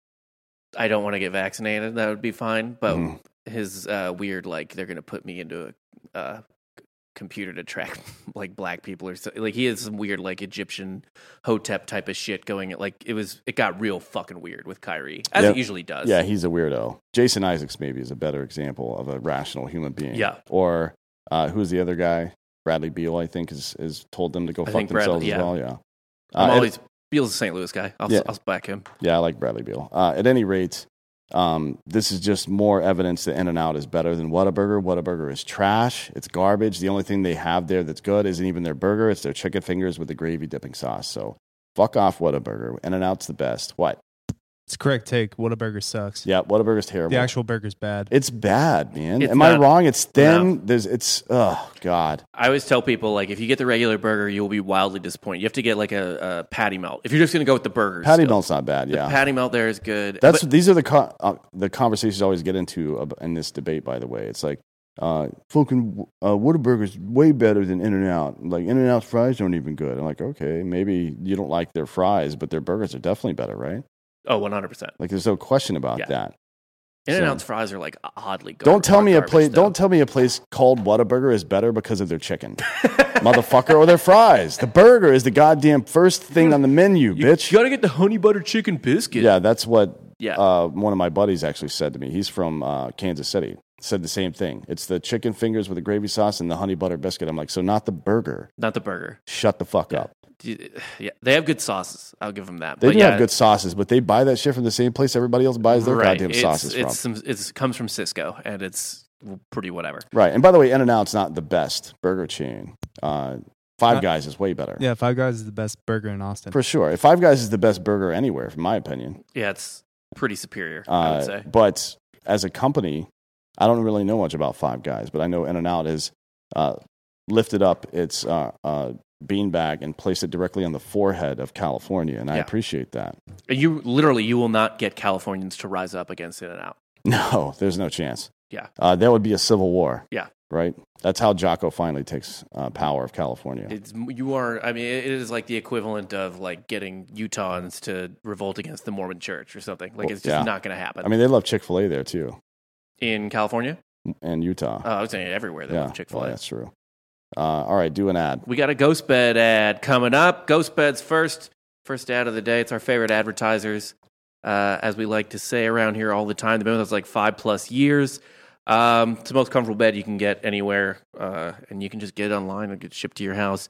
I don't want to get vaccinated, that would be fine. But Mhm. his uh, weird, like, they're going to put me into a uh, computer to track, like, black people or so. Like, he has some weird, like, Egyptian Hotep type of shit going. Like, it was, it got real fucking weird with Kyrie, as Yeah. it usually does. Yeah, he's a weirdo. Jason Isaacs maybe is a better example of a rational human being. Yeah. Or uh, who's the other guy? Bradley Beal, I think, has, has told them to go I fuck think Bradley- themselves yeah. as well. Yeah. I'm Uh, always, Beal's a Saint Louis guy. I'll, Yeah. I'll back him. Yeah, I like Bradley Beal. Uh, at any rate, um, this is just more evidence that In-N-Out is better than Whataburger. Whataburger is trash. It's garbage. The only thing they have there that's good isn't even their burger. It's their chicken fingers with the gravy dipping sauce. So fuck off Whataburger. In-N-Out's the best. What? It's a correct take. Whataburger sucks. Yeah, Whataburger's terrible. The actual burger's bad. It's bad, man. It's Am I not- wrong? It's thin. No. There's, it's, oh, God. I always tell people, like, if you get the regular burger, you'll be wildly disappointed. You have to get, like, a, a patty melt. If you're just going to go with the burgers. Patty still. melt's not bad, The yeah. patty melt there is good. That's But- These are the co- uh, the conversations I always get into ab- in this debate, by the way. It's like, uh, fucking uh, Whataburger's way better than In-N-Out. Like, In-N-Out's fries aren't even good. I'm like, okay, maybe you don't like their fries, but their burgers are definitely better, right? oh, one hundred percent. Like, there's no question about Yeah. that. In-N-Out's fries are, like, oddly good. Don't tell me a garbage, place. though. Don't tell me a place called Whataburger is better because of their chicken, motherfucker, or their fries. The burger is the goddamn first thing on the menu, You bitch. gotta get the honey butter chicken biscuit. Yeah, that's what Yeah. uh, one of my buddies actually said to me. He's from uh, Kansas City. Said the same thing. It's the chicken fingers with the gravy sauce and the honey butter biscuit. I'm like, so not the burger. Not the burger. Shut the fuck up. Yeah, they have good sauces. I'll give them that. They but do yeah, have good sauces, but they buy that shit from the same place everybody else buys their right. goddamn It's, sauces it's from. some, it's comes from Cisco, and it's pretty whatever. Right. And by the way, In-N-Out's not the best burger chain. Uh, Five Uh, Guys is way better. Yeah, Five Guys is the best burger in Austin. For sure. If Five Guys is the best burger anywhere, in my opinion. Yeah, it's pretty superior, I would Uh, say. but as a company, I don't really know much about Five Guys, but I know In-N-Out has uh, lifted up its uh, uh, beanbag and placed it directly on the forehead of California, and I Yeah. appreciate that. You literally, you will not get Californians to rise up against In-N-Out. No, there's no chance. Yeah. Uh, that would be a civil war. Yeah. Right? That's how Jocko finally takes uh, power of California. It's you are. I mean, it is like the equivalent of like getting Utahns to revolt against the Mormon Church or something. Like it's just Yeah. not going to happen I mean, they love Chick-fil-A there, too, in California. and Utah. Oh, I was saying everywhere they yeah, love Chick-fil-A. well, that's true. Uh, all right, do an ad. We got a Ghost Bed ad coming up. Ghost Bed's first first ad of the day. It's our favorite advertisers, uh, as we like to say around here all the time. They've been with us like five plus years. Um, it's the most comfortable bed you can get anywhere, uh, and you can just get it online and get shipped to your house.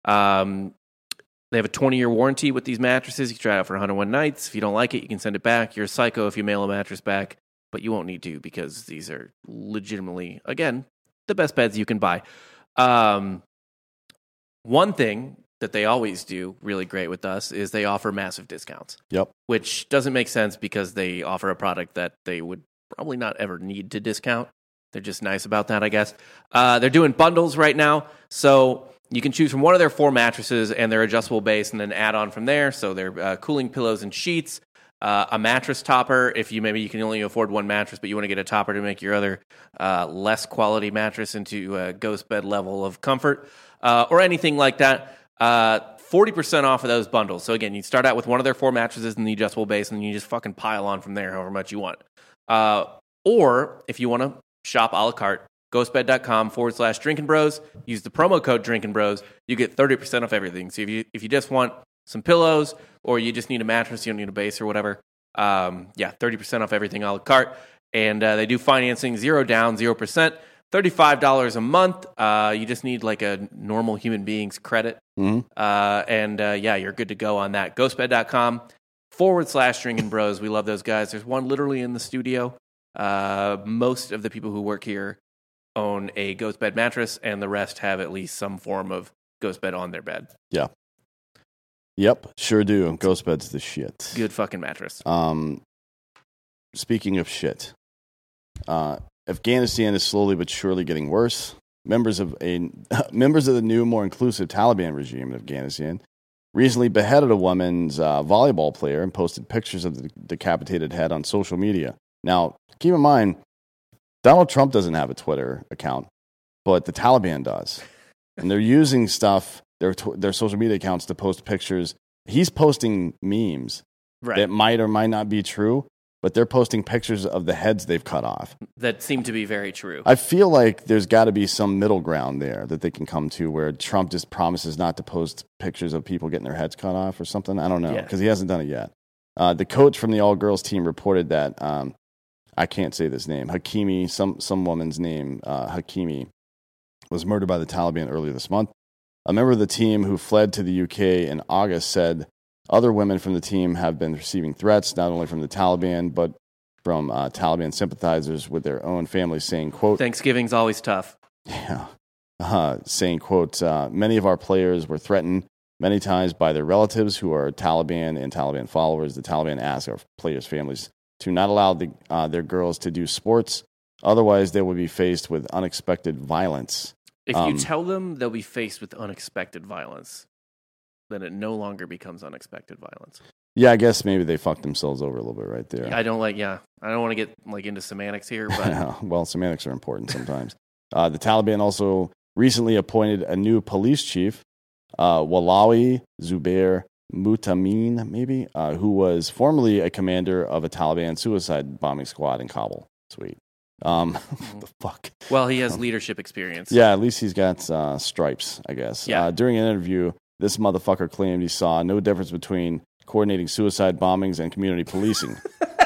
Um, they have a twenty-year warranty with these mattresses. You can try it out for one hundred one nights. If you don't like it, you can send it back. You're a psycho if you mail a mattress back, but you won't need to because these are legitimately, again, the best beds you can buy. Um, one thing that they always do really great with us is they offer massive discounts. Yep. Which doesn't make sense because they offer a product that they would probably not ever need to discount. They're just nice about that, I guess. Uh, they're doing bundles right now. So you can choose from one of their four mattresses and their adjustable base and then add on from there. So their uh, cooling pillows and sheets, uh, a mattress topper. If you maybe you can only afford one mattress, but you want to get a topper to make your other uh, less quality mattress into a ghost bed level of comfort, uh, or anything like that. Uh, forty percent off of those bundles. So again, you start out with one of their four mattresses in the adjustable base, and you just fucking pile on from there however much you want. Uh, or if you want to shop a la carte, ghostbed.com forward slash Drinking Bros. Use the promo code Drinking Bros. You get thirty percent off everything. So if you if you just want some pillows, or you just need a mattress, you don't need a base or whatever, um, yeah, thirty percent off everything a la carte. And uh, they do financing, zero down, zero percent. thirty-five dollars a month. Uh, you just need like a normal human being's credit. Mm-hmm. Uh, and uh, yeah, you're good to go on that. Ghostbed.com forward slash Drinking Bros. We love those guys. There's one literally in the studio. Uh, most of the people who work here own a ghost bed mattress, and the rest have at least some form of ghost bed on their bed. Yeah. Yep, sure do. Ghost bed's the shit. Good fucking mattress. Um, speaking of shit, uh, Afghanistan is slowly but surely getting worse. Members of a members of the new, more inclusive Taliban regime in Afghanistan recently beheaded a woman's uh, volleyball player and posted pictures of the decapitated head on social media. Now, keep in mind, Donald Trump doesn't have a Twitter account, but the Taliban does, and they're using stuff their tw- their social media accounts to post pictures. He's posting memes Right. that might or might not be true, but they're posting pictures of the heads they've cut off. That seem to be very true. I feel like there's got to be some middle ground there that they can come to where Trump just promises not to post pictures of people getting their heads cut off or something. I don't know, Yeah. because he hasn't done it yet. Uh, the coach from the all-girls team reported that, um, I can't say this name, Hakimi, some, some woman's name, uh, Hakimi, was murdered by the Taliban earlier this month. A member of the team who fled to the U K in August said other women from the team have been receiving threats, not only from the Taliban, but from uh, Taliban sympathizers with their own families, saying, quote, Thanksgiving's always tough. yeah, uh, saying, quote, uh, many of our players were threatened many times by their relatives who are Taliban and Taliban followers. The Taliban asked our players' families to not allow the, uh, their girls to do sports. Otherwise, they would be faced with unexpected violence. If Um, you tell them they'll be faced with unexpected violence, then it no longer becomes unexpected violence. Yeah, I guess maybe they fucked themselves over a little bit right there. I don't like, yeah, I don't want to get like into semantics here, but Well, semantics are important sometimes. uh, the Taliban also recently appointed a new police chief, uh, Walawi Zubair Mutamin, maybe, uh, who was formerly a commander of a Taliban suicide bombing squad in Kabul. Sweet. Um, what the fuck? well, he has leadership experience. Yeah, at least he's got uh, stripes, I guess. Yeah. Uh, during an interview, this motherfucker claimed he saw no difference between coordinating suicide bombings and community policing.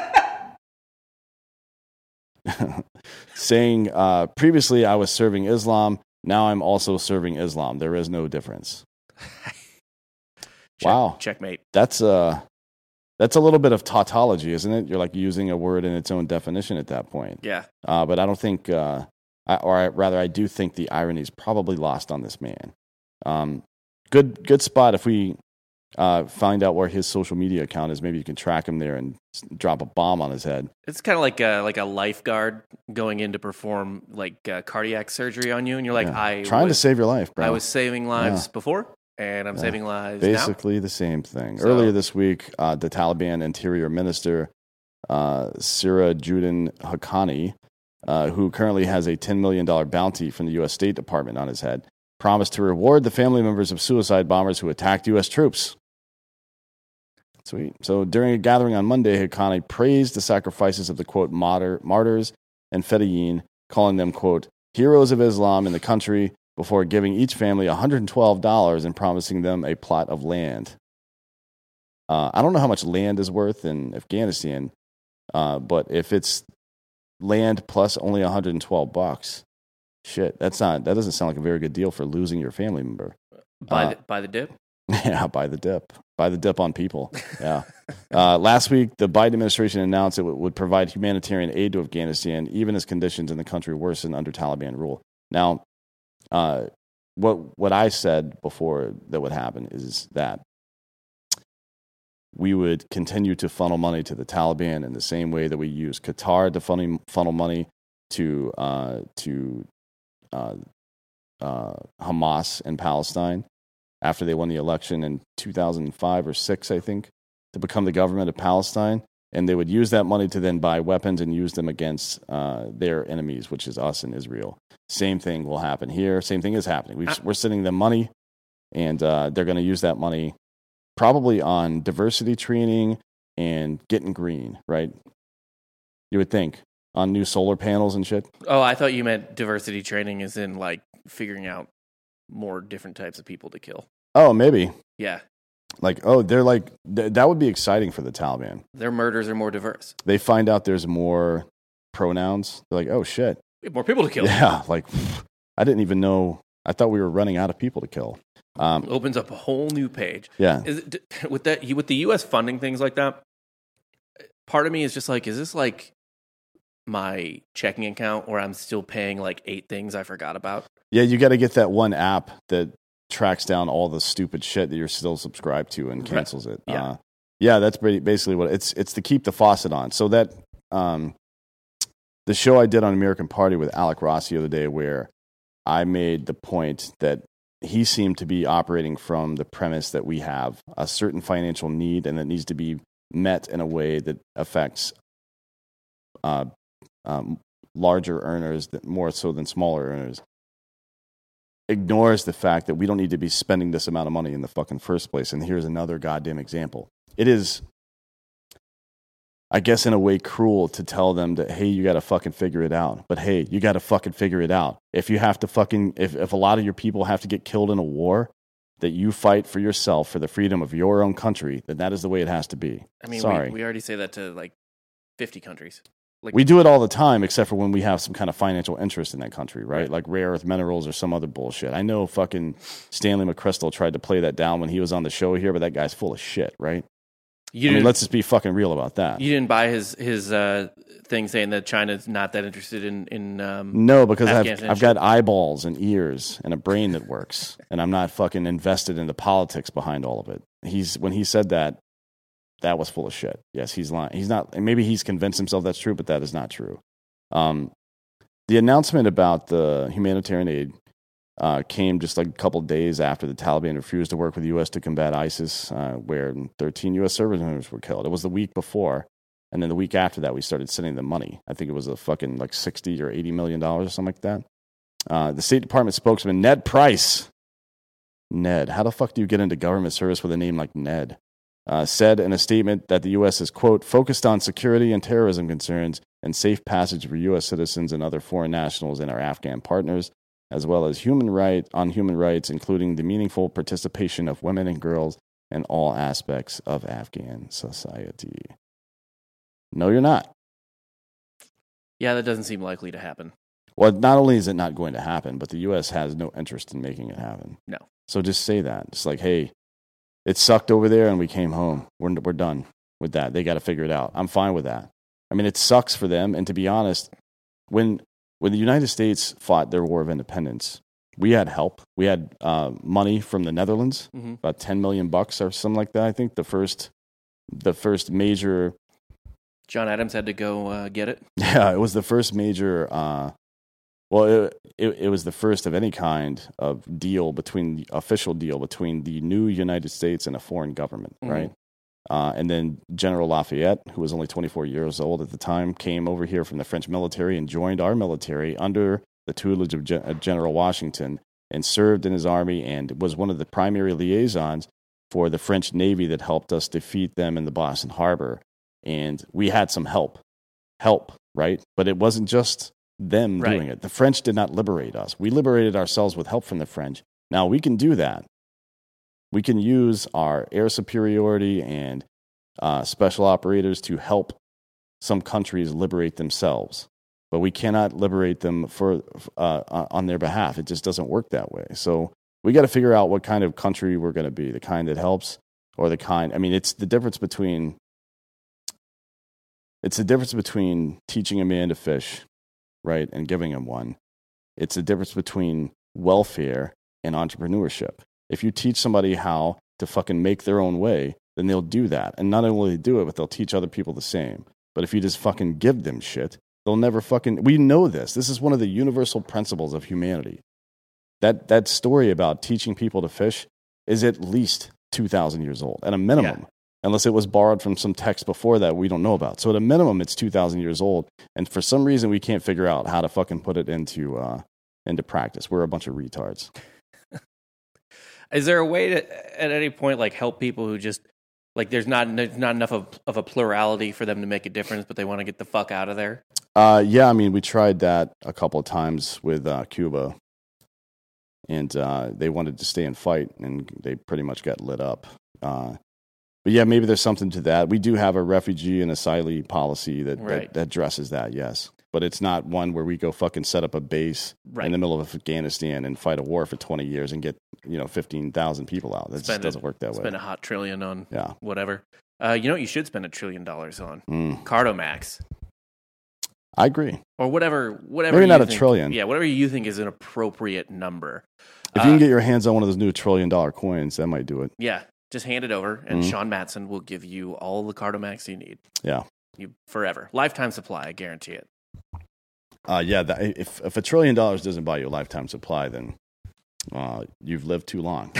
Saying, uh, previously I was serving Islam, now I'm also serving Islam. There is no difference. Check, Wow. Checkmate. That's uh, that's a little bit of tautology, isn't it? You're like using a word in its own definition at that point. Yeah. Uh, but I don't think, uh, I, or I, rather, I do think the irony is probably lost on this man. Um, good, good spot if we uh, find out where his social media account is. Maybe you can track him there and s- drop a bomb on his head. It's kind of like a, like a lifeguard going in to perform like uh, cardiac surgery on you, and you're like, Yeah. I trying was, to save your life, bro. I was saving lives Yeah. before, and I'm Yeah. saving lives now. Basically the same thing. So- Earlier this week, uh, the Taliban Interior Minister, uh, Sirajuddin Haqqani, uh, who currently has a ten million dollars bounty from the U S State Department on his head, promised to reward the family members of suicide bombers who attacked U S troops. Sweet. So during a gathering on Monday, Haqqani praised the sacrifices of the, quote, martyr, martyrs and fedayeen, calling them, quote, heroes of Islam in the country, before giving each family one hundred twelve dollars and promising them a plot of land. Uh, I don't know how much land is worth in Afghanistan, uh, but if it's land plus only one hundred twelve bucks, shit, that's not, that doesn't sound like a very good deal for losing your family member. By Uh, the, by the dip. Yeah, buy the dip. Buy the dip on people. Yeah. Uh, last week, the Biden administration announced it w- would provide humanitarian aid to Afghanistan, even as conditions in the country worsen under Taliban rule. Now, uh, what what I said before that would happen is that we would continue to funnel money to the Taliban in the same way that we use Qatar to funnel funnel money to uh, to uh, uh, Hamas in Palestine after they won the election in two thousand five or six, I think, to become the government of Palestine. And they would use that money to then buy weapons and use them against uh, their enemies, which is us and Israel. Same thing will happen here. Same thing is happening. We've, we're sending them money and uh, they're going to use that money probably on diversity training and getting green, right? You would think on new solar panels and shit. Oh, I thought you meant diversity training is in like figuring out more different types of people to kill. Oh, maybe. Yeah. Like, oh, they're like, th- that would be exciting for the Taliban. Their murders are more diverse. They find out there's more pronouns. They're like, oh, shit. We have more people to kill. Yeah, like, I didn't even know. I thought we were running out of people to kill. Um, Opens up a whole new page. Yeah. Is it, with that, with the U S funding things like that, part of me is just like, is this like my checking account where I'm still paying like eight things I forgot about? Yeah, you got to get that one app that tracks down all the stupid shit that you're still subscribed to and cancels it. Yeah, uh, yeah, that's basically what it's. It's to keep the faucet on. So that um, the show I did on American Party with Alec Ross the other day, where I made the point that he seemed to be operating from the premise that we have a certain financial need and that needs to be met in a way that affects uh, um, larger earners that more so than smaller earners. Ignores the fact that we don't need to be spending this amount of money in the fucking first place. And here's another goddamn example. It is, I guess, in a way cruel to tell them that, hey, you got to fucking figure it out. But hey, you got to fucking figure it out. If you have to fucking, if, if a lot of your people have to get killed in a war, that you fight for yourself, for the freedom of your own country, then that is the way it has to be. I mean, Sorry. We, we already say that to like fifty countries. Like, we do it all the time, except for when we have some kind of financial interest in that country, right? right? Like rare earth minerals or some other bullshit. I know fucking Stanley McChrystal tried to play that down when he was on the show here, but that guy's full of shit, right? You I mean, let's just be fucking real about that. You didn't buy his his uh, thing saying that China's not that interested in in um, no, because I've I've got eyeballs and ears and a brain that works, and I'm not fucking invested in the politics behind all of it. He's when he said that. That was full of shit. Yes, he's lying. He's not. And maybe he's convinced himself that's true, but that is not true. Um, the announcement about the humanitarian aid uh, came just like a couple days after the Taliban refused to work with the U S to combat ISIS, uh, where thirteen U S service members were killed. It was the week before, and then the week after that, we started sending them money. I think it was a fucking like sixty or eighty million dollars or something like that. Uh, the State Department spokesman Ned Price, Ned, how the fuck do you get into government service with a name like Ned? Uh, said in a statement that the U S is, quote, focused on security and terrorism concerns and safe passage for U S citizens and other foreign nationals and our Afghan partners, as well as human right on human rights, including the meaningful participation of women and girls in all aspects of Afghan society. No, you're not. Yeah, that doesn't seem likely to happen. Well, not only is it not going to happen, but the U S has no interest in making it happen. No. So just say that. It's like, hey, it sucked over there and we came home. We're, we're done with that. They got to figure it out. I'm fine with that. I mean, it sucks for them. And to be honest, when when the United States fought their war of independence, we had help. We had uh, money from the Netherlands, mm-hmm. about ten million bucks or something like that. I think the first, the first major. John Adams had to go uh, get it. Yeah, it was the first major. Uh, well, it, it it was the first of any kind of deal between the official deal between the new United States and a foreign government, mm-hmm. right? Uh, and then General Lafayette, who was only twenty-four years old at the time, came over here from the French military and joined our military under the tutelage of Gen- General Washington and served in his army and was one of the primary liaisons for the French Navy that helped us defeat them in the Boston Harbor. And we had some help, help, right? But it wasn't just them right. doing it. The French did not liberate us. We liberated ourselves with help from the French. Now, we can do that. We can use our air superiority and uh, special operators to help some countries liberate themselves. But we cannot liberate them for uh, on their behalf. It just doesn't work that way. So we got to figure out what kind of country we're going to be, the kind that helps or the kind. I mean, it's the difference between it's the difference between teaching a man to fish, right, and giving him one. It's the difference between welfare and entrepreneurship. If you teach somebody how to fucking make their own way, then they'll do that. And not only do it, but they'll teach other people the same. But if you just fucking give them shit, they'll never fucking... We know this. This is one of the universal principles of humanity. That that story about teaching people to fish is at least two thousand years old, at a minimum. Yeah. Unless it was borrowed from some text before that we don't know about. So at a minimum, it's two thousand years old. And for some reason, we can't figure out how to fucking put it into uh, into practice. We're a bunch of retards. Is there a way to, at any point, like help people who just like there's not there's not enough of, of a plurality for them to make a difference, but they want to get the fuck out of there? Uh, yeah, I mean, we tried that a couple of times with uh, Cuba, and uh, they wanted to stay and fight, and they pretty much got lit up. Uh, but yeah, maybe there's something to that. We do have a refugee and asylee policy that, Right. that, that addresses that, yes. But it's not one where we go fucking set up a base Right. in the middle of Afghanistan and fight a war for twenty years and get, you know, fifteen thousand people out. That just Spend doesn't a, work that way. Spend a hot trillion on Yeah. whatever. Uh, you know what you should spend a trillion dollars on? Mm, Cardomax. I agree. Or whatever, whatever. Maybe you not a think- trillion. Yeah, whatever you think is an appropriate number. If Uh, you can get your hands on one of those new trillion dollar coins, that might do it. Yeah, just hand it over, and Mhm. Sean Matson will give you all the Cardomax you need. Yeah. You forever, lifetime supply. I guarantee it. Uh, yeah, that, if if a trillion dollars doesn't buy you a lifetime supply, then uh, you've lived too long.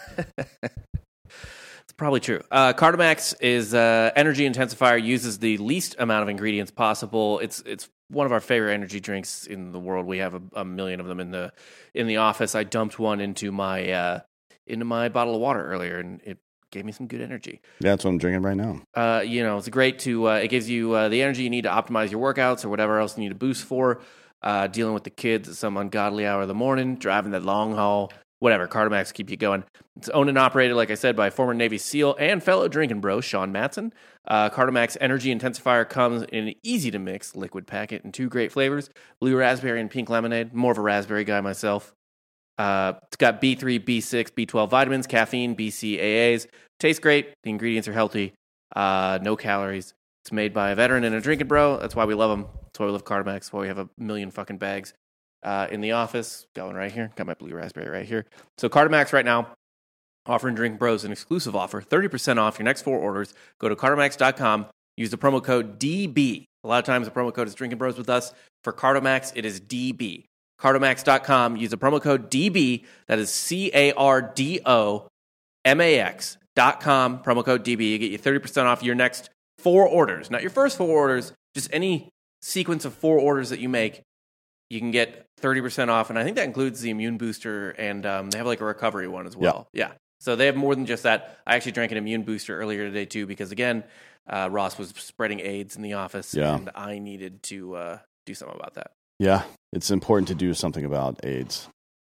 It's probably true. Uh, Cardomax is uh, energy intensifier, uses the least amount of ingredients possible. It's it's one of our favorite energy drinks in the world. We have a, a million of them in the in the office. I dumped one into my uh, into my bottle of water earlier, and it gave me some good energy. Yeah, that's what I'm drinking right now. Uh, you know, it's great to. Uh, it gives you uh, the energy you need to optimize your workouts or whatever else you need a boost for. Uh, dealing with the kids at some ungodly hour of the morning, driving that long haul, whatever. Cardomax keep you going. It's owned and operated, like I said, by former Navy SEAL and fellow drinking bro Sean Matson. Uh, Cardomax Energy Intensifier comes in an easy to mix liquid packet in two great flavors: blue raspberry and pink lemonade. More of a raspberry guy myself. Uh, it's got B three, B six, B twelve vitamins, caffeine, B C A As. Tastes great. The ingredients are healthy. Uh, no calories. It's made by a veteran and a drinking bro. That's why we love them. That's why we love Cardomax. That's why we have a million fucking bags uh, in the office. Got one right here. Got my blue raspberry right here. So Cardomax right now, offering Drink Bros an exclusive offer, thirty percent off your next four orders. Go to cardomax dot com. Use the promo code D B. A lot of times the promo code is Drinking Bros with us. For Cardomax, it is D B. cardomax dot com. Use the promo code D B. That is C A R D O M A X dot com. Promo code D B. You get you thirty percent off your next four orders. Not your first four orders, just any sequence of four orders that you make. You can get thirty percent off, and I think that includes the immune booster, and um, they have like a recovery one as well. Yeah. So they have more than just that. I actually drank an immune booster earlier today, too, because, again, uh, Ross was spreading AIDS in the office, Yeah. and I needed to uh, do something about that. Yeah, it's important to do something about AIDS.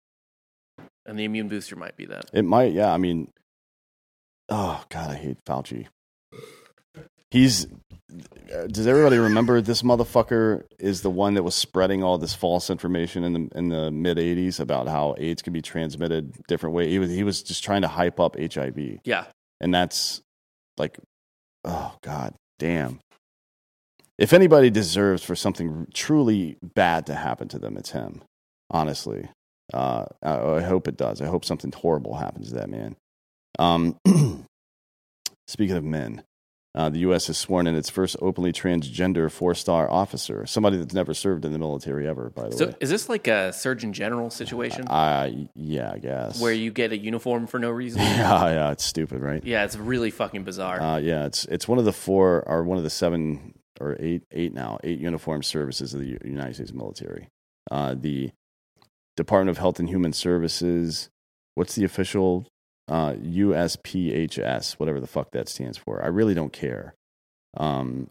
And the immune booster might be that. It might, yeah. I mean, oh, God, I hate Fauci. He's, does everybody remember this motherfucker is the one that was spreading all this false information in the in the mid eighties about how AIDS can be transmitted different ways? He was, he was just trying to hype up H I V. Yeah. And that's like, oh, God, damn. If anybody deserves for something truly bad to happen to them, it's him, honestly. Uh, I, I hope it does. I hope something horrible happens to that man. Um, speaking of men, uh, the U S has sworn in its first openly transgender four-star officer, somebody that's never served in the military ever, by the So way. is this like a Surgeon General situation Uh, yeah, I guess. where you get a uniform for no reason? yeah, yeah, it's stupid, right? Yeah, it's really fucking bizarre. Uh, yeah, it's it's one of the four, or one of the seven, or eight, eight now, eight uniformed services of the U- United States military. Uh, the Department of Health and Human Services, what's the official uh, U S P H S, whatever the fuck that stands for. I really don't care. Um,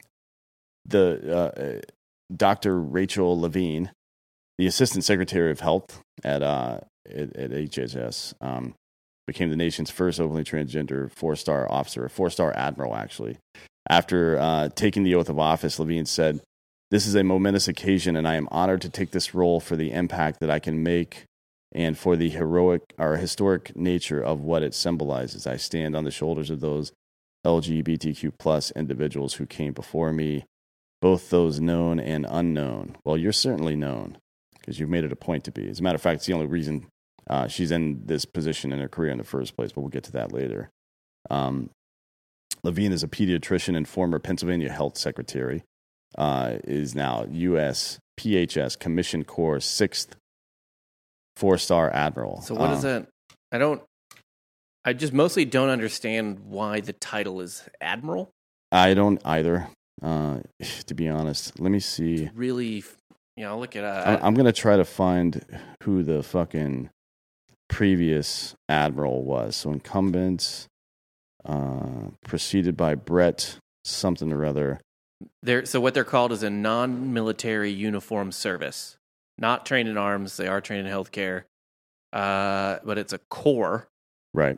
the uh, Doctor Rachel Levine, the Assistant Secretary of Health at uh, at, at H H S, um, became the nation's first openly transgender four-star officer, a four-star admiral, actually. After uh, taking the oath of office, Levine said, "This is a momentous occasion, and I am honored to take this role for the impact that I can make and for the heroic or historic nature of what it symbolizes. I stand on the shoulders of those L G B T Q plus individuals who came before me, both those known and unknown." Well, you're certainly known because you've made it a point to be. As a matter of fact, it's the only reason uh, she's in this position in her career in the first place, but we'll get to that later. Um, Levine is a pediatrician and former Pennsylvania Health Secretary. Uh, is now U S P H S Commission Corps sixth four-star admiral. So what uh, is that? I don't. I just mostly don't understand why the title is admiral. I don't either. Uh, to be honest, let me see. Really, you know, look at. I, Uh, I'm gonna try to find who the fucking previous admiral was. So incumbent, uh, preceded by Brett something or other. They're, so what they're called is a non-military uniformed service. Not trained in arms. They are trained in healthcare. Uh, but it's a corps. Right.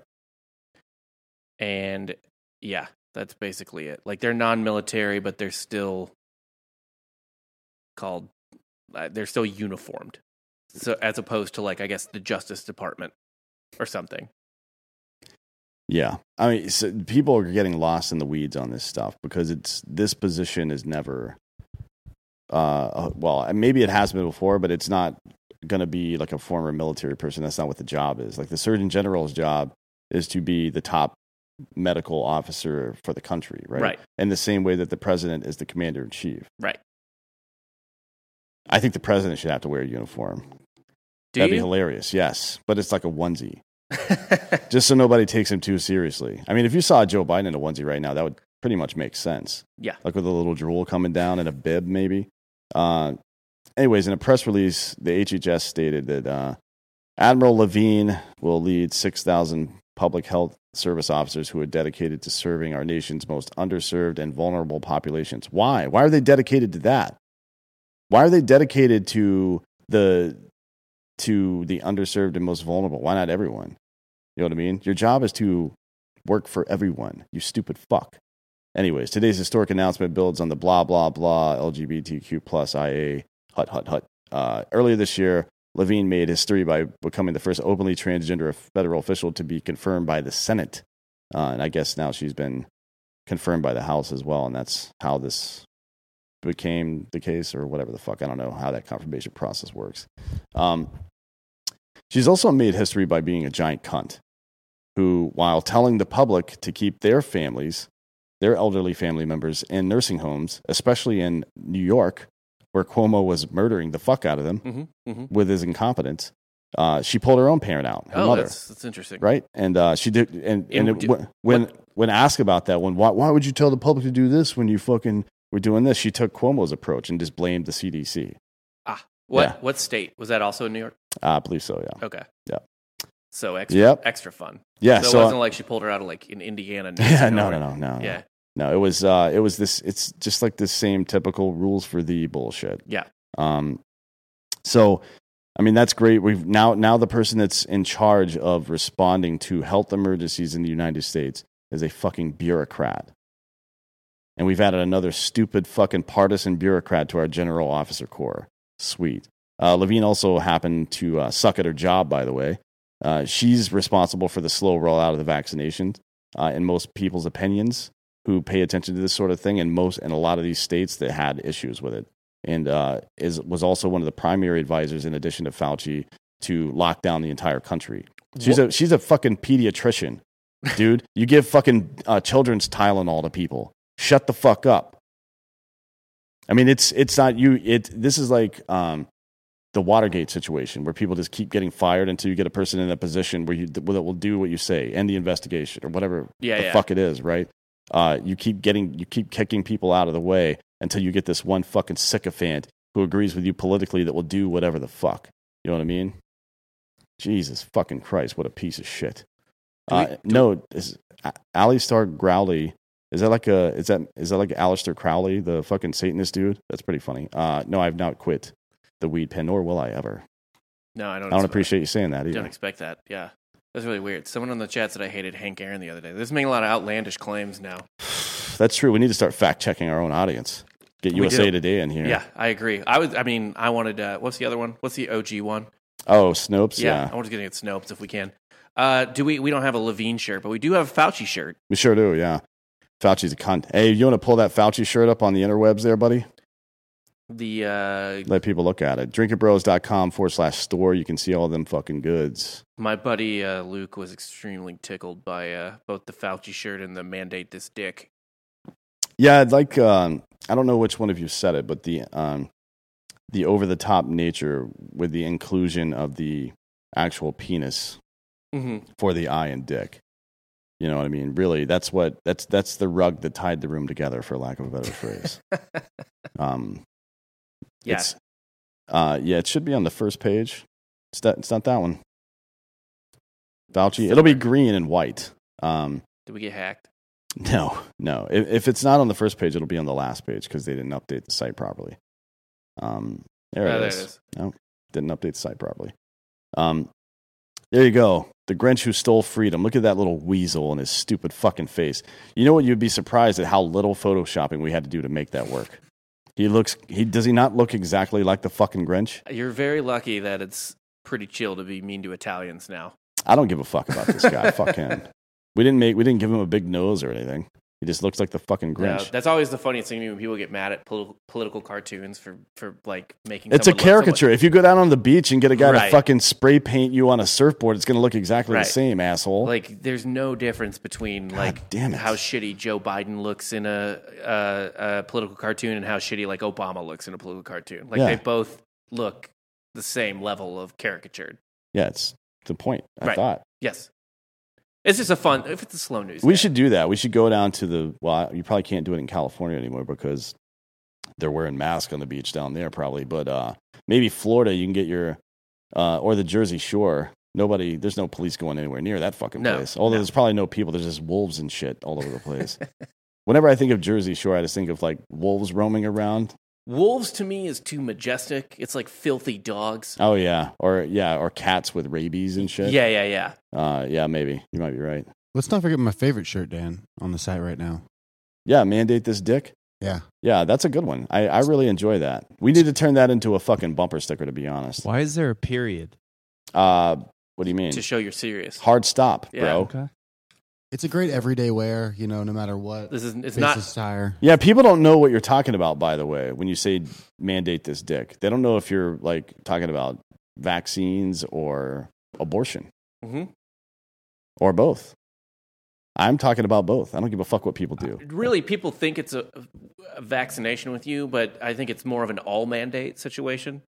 And yeah, that's basically it. Like they're non-military, but they're still called, uh, they're still uniformed. So as opposed to like, I guess the Justice Department or something. Yeah. I mean, so people are getting lost in the weeds on this stuff because it's, this position is never, uh, well, maybe it has been before, but it's not going to be like a former military person. That's not what the job is. Like the Surgeon General's job is to be the top medical officer for the country, right? Right. In the same way that the president is the commander in chief. Right. I think the president should have to wear a uniform. Do That'd you? be hilarious, yes. But it's like a onesie. Just so nobody takes him too seriously. I mean, if you saw Joe Biden in a onesie right now, that would pretty much make sense. Yeah. Like with a little drool coming down and a bib, maybe. Uh, anyways, in a press release, the H H S stated that uh, Admiral Levine will lead six thousand public health service officers who are dedicated to serving our nation's most underserved and vulnerable populations. Why? Why are they dedicated to that? Why are they dedicated to the to the underserved and most vulnerable? Why not everyone? You know what I mean? Your job is to work for everyone, you stupid fuck. Anyways, today's historic announcement builds on the blah, blah, blah, L G B T Q plus I A, hut, hut, hut. Uh, earlier this year, Levine made history by becoming the first openly transgender federal official to be confirmed by the Senate. Uh, and I guess now she's been confirmed by the House as well, and that's how this became the case, or whatever the fuck. I don't know how that confirmation process works. Um, she's also made history by being a giant cunt who, while telling the public to keep their families, their elderly family members in nursing homes, especially in New York, where Cuomo was murdering the fuck out of them Mm-hmm, mm-hmm. with his incompetence, uh, she pulled her own parent out, her Oh, mother. that's, that's interesting. Right? And uh, she did, and, and And it, do- when what- when asked about that one, why, why would you tell the public to do this when you fucking were doing this? She took Cuomo's approach and just blamed the C D C. Ah, what Yeah. what state was that? Also in New York? Uh, I believe so, yeah. Okay. Yeah. So extra Yep. extra fun. Yeah, So, so, it uh, wasn't like she pulled her out of like in Indiana. yeah, nursing no, home no, or- no, no, no. Yeah. No, it was uh, it was this. It's just like the same typical rules for the bullshit. Yeah. Um, so, I mean, that's great. We've now now the person that's in charge of responding to health emergencies in the United States is a fucking bureaucrat, and we've added another stupid fucking partisan bureaucrat to our general officer corps. Sweet. Uh, Levine also happened to uh, suck at her job, by the way. Uh, she's responsible for the slow rollout of the vaccination. Uh, in most people's opinions, who pay attention to this sort of thing, and most in a lot of these states that had issues with it, and uh, is was also one of the primary advisors, in addition to Fauci, to lock down the entire country. She's a she's a fucking pediatrician, dude. You give fucking uh, children's Tylenol to people. Shut the fuck up. I mean, it's it's not you. It this is like um, the Watergate situation where people just keep getting fired until you get a person in a position where you that will do what you say, end the investigation or whatever Yeah, the yeah. fuck it is, right? Uh, you keep getting, you keep kicking people out of the way until you get this one fucking sycophant who agrees with you politically that will do whatever the fuck. You know what I mean? Jesus fucking Christ, what a piece of shit. Do we- Uh, no, is Alistair Crowley? Is that like a? Is that is that like Alistair Crowley, the fucking Satanist dude? That's pretty funny. Uh, no, I've not quit the weed pen, nor will I ever. No, I don't. I don't expect- appreciate you saying that Don't either. expect that. Yeah, that's really weird. Someone on the chat said I hated Hank Aaron the other day. This is making a lot of outlandish claims now. That's true. We need to start fact checking our own audience. Get We U S A do. Today in here. Yeah, I agree. I was. I mean, I wanted. Uh, what's the other one? What's the O G one? Oh, Snopes. Yeah, Yeah, I wanted to get Snopes if we can. Uh, do we? We don't have a Levine shirt, but we do have a Fauci shirt. we sure do. Yeah, Fauci's a cunt. Hey, you want to pull that Fauci shirt up on the interwebs there, buddy? The uh, Let people look at it. drinkingbros.com forward slash store. You can see all them fucking goods. my buddy uh, Luke was extremely tickled by uh, both the Fauci shirt and the mandate this dick. Yeah, I'd like, um, I don't know which one of you said it, but the um, the over the top nature with the inclusion of the actual penis Mm-hmm. for the eye and dick. You know what I mean? Really, that's what that's that's the rug that tied the room together, for lack of a better phrase. Um, Yeah. It's, uh, yeah, it should be on the first page. It's that. It's not that one. Fauci. It'll be green and white. Um, Did we get hacked? no, no. If, if it's not on the first page, it'll be on the last page because they didn't update the site properly. Um, there, Oh, it, there is. it is. No, didn't update the site properly. Um, there you go. The Grinch who stole freedom. Look at that little weasel and his stupid fucking face. You know what? You'd be surprised at how little photoshopping we had to do to make that work. He looks. He does he not look exactly like the fucking Grinch? You're very lucky that it's pretty chill to be mean to Italians now. I don't give a fuck about this guy. Fuck him. We didn't make. We didn't give him a big nose or anything. He just looks like the fucking Grinch. Yeah, that's always the funniest thing to me when people get mad at pol- political cartoons for, for like making. It's a someone look caricature. somewhat- If you go down on the beach and get a guy to Right. fucking spray paint you on a surfboard, it's going to look exactly Right. the same, asshole. Like, there's no difference between like damn it. how shitty Joe Biden looks in a, a, a political cartoon and how shitty like Obama looks in a political cartoon. Like Yeah. they both look the same level of caricatured. Yeah, it's the point. I Right. thought. Yes, it's just a fun. If it's a slow news, We day. should do that. We should go down to the. Well, you probably can't do it in California anymore because they're wearing masks on the beach down there, probably. But uh, maybe Florida, you can get your, uh, or the Jersey Shore. Nobody, there's no police going anywhere near that fucking No, place. Although no. there's probably no people. There's just wolves and shit all over the place. Whenever I think of Jersey Shore, I just think of like wolves roaming around. Wolves to me is too majestic. It's like filthy dogs. Oh yeah, or yeah, or cats with rabies and shit. Yeah, yeah, yeah. Uh, yeah, maybe you might be right. Let's not forget my favorite shirt, Dan, on the site right now. Yeah, mandate this dick. Yeah. Yeah, that's a good one. I, I really enjoy that. We need to turn that into a fucking bumper sticker, to be honest. Why is there a period? Uh, what do you mean? To show you're serious. Hard stop, Yeah. bro. Okay. It's a great everyday wear, you know, no matter what. This is it's Face not. is tire. Yeah, people don't know what you're talking about, by the way, when you say mandate this dick. They don't know if you're like talking about vaccines or abortion Mhm. or both. I'm talking about both. I don't give a fuck what people do. Really, people think it's a, a vaccination with you, but I think it's more of an all mandate situation.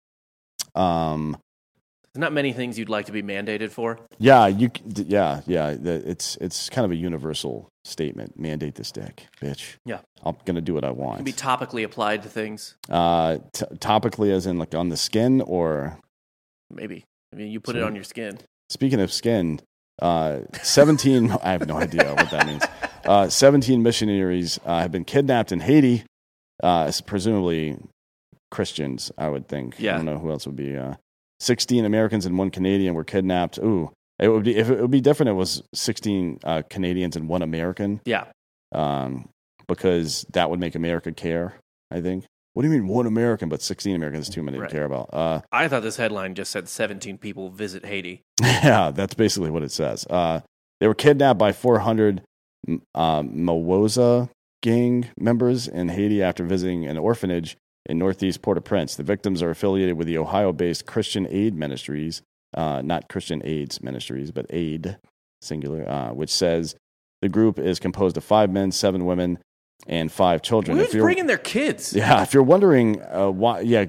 Um, There's not many things you'd like to be mandated for. yeah, you. c- Yeah, yeah. the- It's it's kind of a universal statement. Mandate this dick, bitch. Yeah. I'm gonna do what I It want. can be topically applied to things. Uh, t- topically, as in like on the skin, or Maybe. I mean, you put it on your skin. speaking of skin, uh, seventeen. I have no idea what that means. Uh, seventeen missionaries uh, have been kidnapped in Haiti, uh, presumably Christians. I would think. I Yeah. don't know who else would be. Uh, sixteen Americans and one Canadian were kidnapped. Ooh, it would be if it would be different. It was sixteen uh, Canadians and one American. Yeah. Um, because that would make America care. I think. What do you mean one American, but sixteen Americans is too many Right. to care about? Uh, I thought this headline just said seventeen people visit Haiti. yeah, that's basically what it says. Uh, they were kidnapped by four hundred uh, Mowoza gang members in Haiti after visiting an orphanage in northeast Port-au-Prince. The victims are affiliated with the Ohio-based Christian Aid Ministries, uh, not Christian AIDS Ministries, but Aid, singular, uh, which says the group is composed of five men, seven women, and five children. Who's If you're- bringing their kids? Yeah, if you're wondering uh, why, yeah,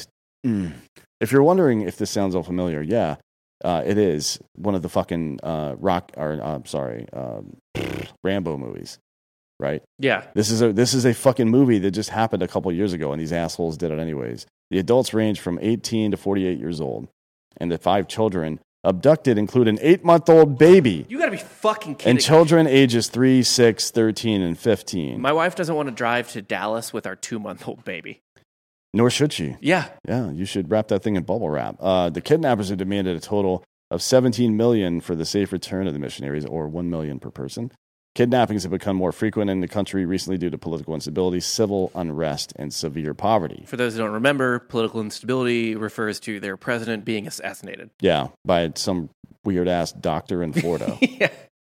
mm. if you're wondering if this sounds all familiar, yeah, uh, it is one of the fucking uh, rock or uh, sorry, um, Rambo movies, right? Yeah. This is a this is a fucking movie that just happened a couple years ago, and these assholes did it anyways. The adults range from eighteen to forty-eight years old, and the five children abducted include an eight-month-old baby You got to be fucking kidding. and children ages three, six, thirteen, and fifteen. My wife doesn't want to drive to Dallas with our two month old baby. Nor should she. Yeah. Yeah, you should wrap that thing in bubble wrap. Uh, the kidnappers have demanded a total of seventeen million dollars for the safe return of the missionaries, or one million dollars per person. Kidnappings have become more frequent in the country recently due to political instability, civil unrest, and severe poverty. For those who don't remember, political instability refers to their president being assassinated. Yeah, by some weird ass doctor in Florida Yeah.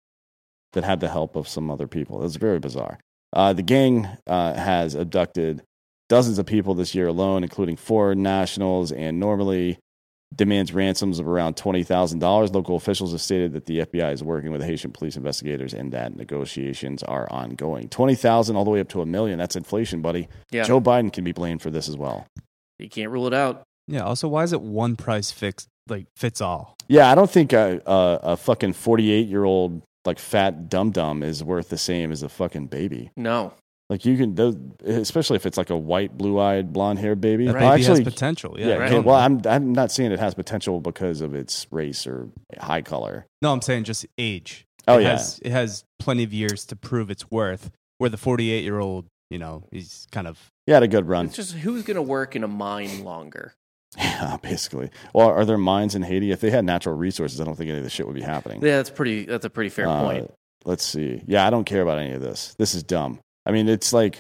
that had the help of some other people. It was very bizarre. Uh, the gang uh, has abducted dozens of people this year alone, including foreign nationals, and normally demands ransoms of around twenty thousand dollars. Local officials have stated that the F B I is working with Haitian police investigators and that negotiations are ongoing. twenty thousand dollars all the way up to a million. That's inflation, buddy. Yeah. Joe Biden can be blamed for this as well. You can't rule it out. Yeah. Also, why is it one price fixed like fits all? Yeah, I don't think a, a, a fucking forty-eight-year-old like fat dum-dum is worth the same as a fucking baby. No. Like you can, those, especially if it's like a white, blue-eyed, blonde-haired baby. That Well, baby actually, has potential. Yeah. yeah. Right. okay, Well, I'm I'm not saying it has potential because of its race or high color. No, I'm saying just age. Oh it yeah, Has, it has plenty of years to prove its worth. Where the forty-eight-year-old, you know, he's kind of. he had a good run. It's just who's going to work in a mine longer? Yeah, basically. Well, are there mines in Haiti? If they had natural resources, I don't think any of this shit would be happening. Yeah, that's pretty. That's a pretty fair Uh, point. Let's see. Yeah, I don't care about any of this. This is dumb. I mean, it's like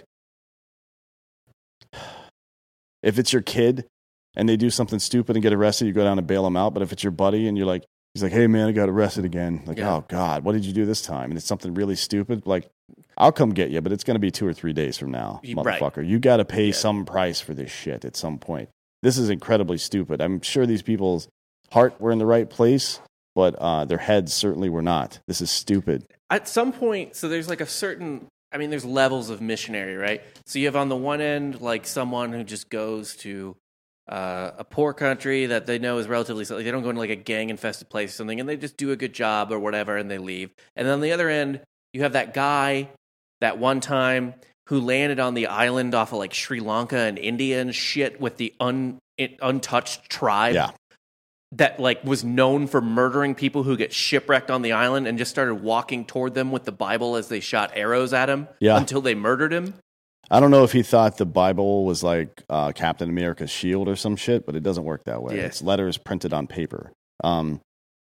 if it's your kid and they do something stupid and get arrested, you go down and bail them out. But if it's your buddy and you're like, he's like, hey man, I got arrested again. Like, Yeah. oh God, what did you do this time? And it's something really stupid. Like, I'll come get you, but it's going to be two or three days from now, You- right. motherfucker. You got to pay Yeah. some price for this shit at some point. This is incredibly stupid. I'm sure these people's heart were in the right place, but uh, their heads certainly were not. This is stupid. At some point, so there's like a certain. I mean, there's levels of missionary, right? So you have on the one end, like someone who just goes to uh, a poor country that they know is relatively, like they don't go into like a gang infested place or something, and they just do a good job or whatever, and they leave. And then on the other end, you have that guy that one time who landed on the island off of like Sri Lanka and India and shit with the un, it, untouched tribe. Yeah. That like was known for murdering people who get shipwrecked on the island and just started walking toward them with the Bible as they shot arrows at him Yeah. until they murdered him. I don't know if he thought the Bible was like uh, Captain America's shield or some shit, but it doesn't work that way. Yeah. It's letters printed on paper. Um,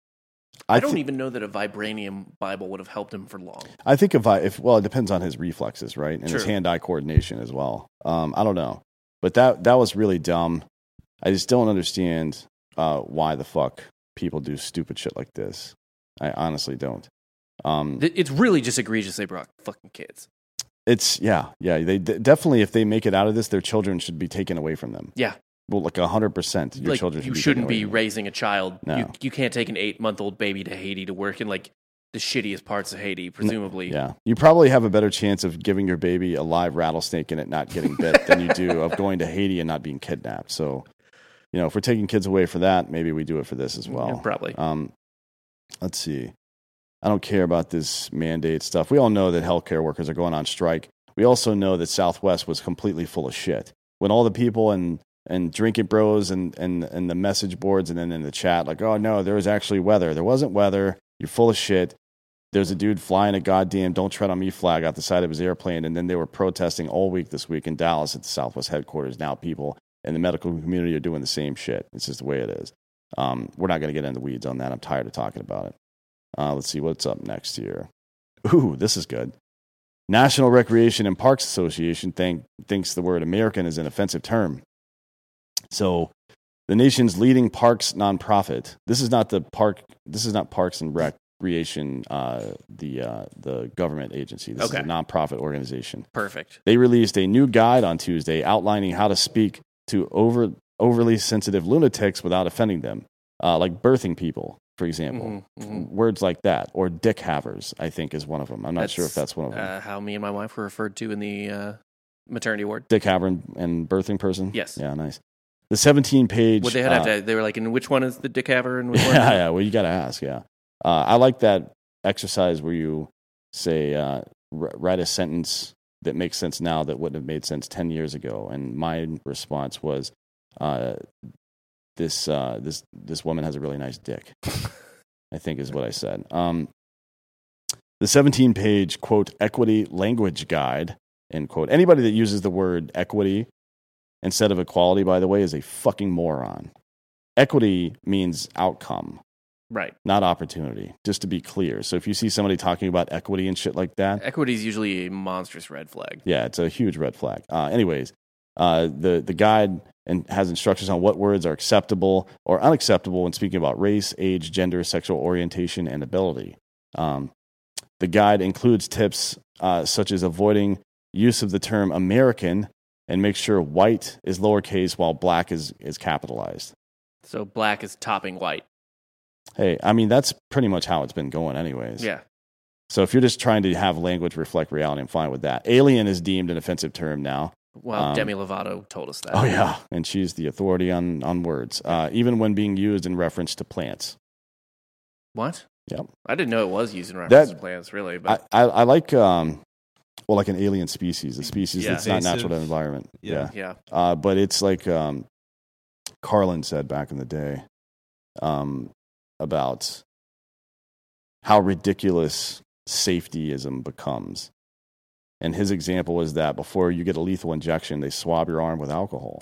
I, don't thi- even know that a vibranium Bible would have helped him for long. I think if I, if well, it depends on his reflexes, right, and his True. hand-eye coordination as well. Um, I don't know, but that that was really dumb. I just don't understand uh, why the fuck people do stupid shit like this. I honestly don't. Um, Th- It's really just egregious they brought fucking kids. it's yeah, yeah. They d- definitely, if they make it out of this, their children should be taken away from them. Yeah. Well, like a hundred percent, your Like, children. Should you be shouldn't taken away be from them. raising a child. No. You, you can't take an eight-month-old baby to Haiti to work in like the shittiest parts of Haiti, presumably. Yeah, you probably have a better chance of giving your baby a live rattlesnake and it not getting bit than you do of going to Haiti and not being kidnapped. So, you know, if we're taking kids away for that, maybe we do it for this as well. Yeah, probably. Um, let's see. I don't care about this mandate stuff. We all know that healthcare workers are going on strike. We also know that Southwest was completely full of shit. When all the people and and drinking bros and, and, and the message boards and then in the chat, like, oh no, there was actually weather. There wasn't weather. You're full of shit. There's a dude flying a goddamn "Don't Tread on Me" flag out the side of his airplane, and then they were protesting all week this week in Dallas at the Southwest headquarters. Now people in the medical community are doing the same shit. It's just the way it is. Um, we're not going to get into the weeds on that. I'm tired of talking about it. Uh, let's see what's up next here. Ooh, this is good. National Recreation and Parks Association think, thinks the word American is an offensive term. So the nation's leading parks nonprofit. This is not the park. This is not Parks and Recreation, uh, the uh, the government agency. This Okay. is a nonprofit organization. Perfect. They released a new guide on Tuesday outlining how to speak to over overly sensitive lunatics without offending them, uh, like birthing people, for example. Mhm, mhm. Words like that, or dick havers, I think is one of them. I'm not sure if that's one of them. Uh, how me and my wife were referred to in the uh, maternity ward. Dick haver and, and birthing person. Yes. Yeah, nice. The seventeen page. Would they had uh, to, they were like, and which one is the dick haver and which one? Yeah, yeah. Well, you got to ask. Yeah, uh, I like that exercise where you say uh, r- write a sentence that makes sense now that wouldn't have made sense ten years ago. And my response was, uh, "This uh, this this woman has a really nice dick." I think is what I said. Um, the seventeen page quote equity language guide end quote. Anybody that uses the word equity instead of equality, by the way, is a fucking moron. Equity means outcome, Right. not opportunity, just to be clear. So if you see somebody talking about equity and shit like that, Equity is usually a monstrous red flag. yeah, it's a huge red flag. Uh, anyways, uh, the, the guide and has instructions on what words are acceptable or unacceptable when speaking about race, age, gender, sexual orientation, and ability. Um, the guide includes tips uh, such as avoiding use of the term American and make sure white is lowercase while black is, is capitalized. So black is topping white. Hey, I mean, that's pretty much how it's been going anyways. Yeah. So if you're just trying to have language reflect reality, I'm fine with that. Alien is deemed an offensive term now. Well, Um, Demi Lovato told us that. Oh, yeah. And she's the authority on, on words, uh, even when being used in reference to plants. What? Yep. I didn't know it was used in reference That- to plants, really. I, But I, I like um, well, like an alien species, a species Yeah. that's not Invasive. natural to the environment. Yeah. Yeah. Uh, but it's like um, Carlin said back in the day um, about how ridiculous safetyism becomes. And his example was that before you get a lethal injection, they swab your arm with alcohol.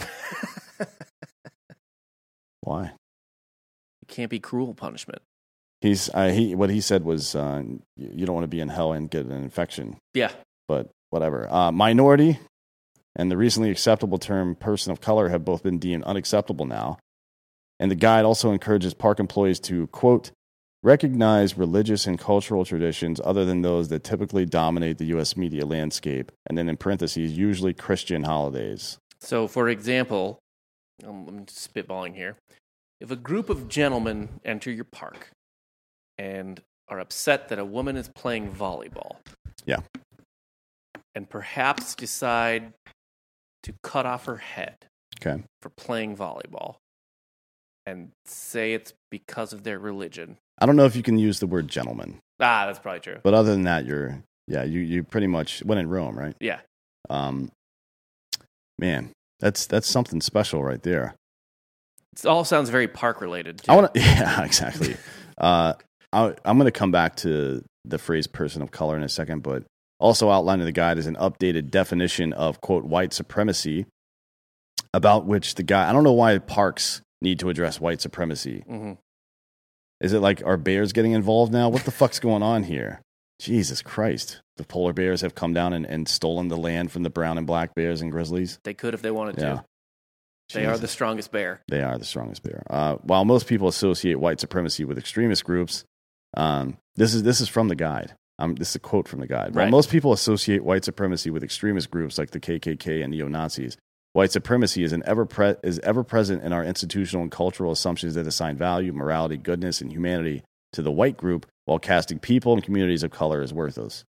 Why? It can't be cruel punishment. He's uh, he. What he said was, uh, you don't want to be in hell and get an infection. Yeah. But whatever. Uh, minority and the recently acceptable term person of color have both been deemed unacceptable now. And the guide also encourages park employees to, quote, recognize religious and cultural traditions other than those that typically dominate the U S media landscape. And then in parentheses, usually Christian holidays. So, for example, um, I'm spitballing here. If a group of gentlemen enter your park and are upset that a woman is playing volleyball, Yeah. and perhaps decide to cut off her head Okay. for playing volleyball, and say it's because of their religion. I don't know if you can use the word gentleman, Ah, that's probably true. but other than that, you're, yeah, you, you pretty much, when in Rome, right? Yeah. Um, man, that's, that's something special right there. It all sounds very park related. I want to, yeah, exactly. uh, I, I'm going to come back to the phrase person of color in a second, but also outlined in the guide is an updated definition of, quote, white supremacy, about which the guy, I don't know why parks need to address white supremacy. Mm-hmm. Is it like, are bears getting involved now? What the fuck's going on here? Jesus Christ. The polar bears have come down and, and stolen the land from the brown and black bears and grizzlies. They could if they wanted Yeah. to. They are the strongest bear. They are the strongest bear. Uh, while most people associate white supremacy with extremist groups, um, this is this is from the guide. Um, this is a quote from the guide. While Right. most people associate white supremacy with extremist groups like the K K K and neo-Nazis, white supremacy is an ever pre- is ever present in our institutional and cultural assumptions that assign value, morality, goodness, and humanity to the white group, while casting people and communities of color as worthless.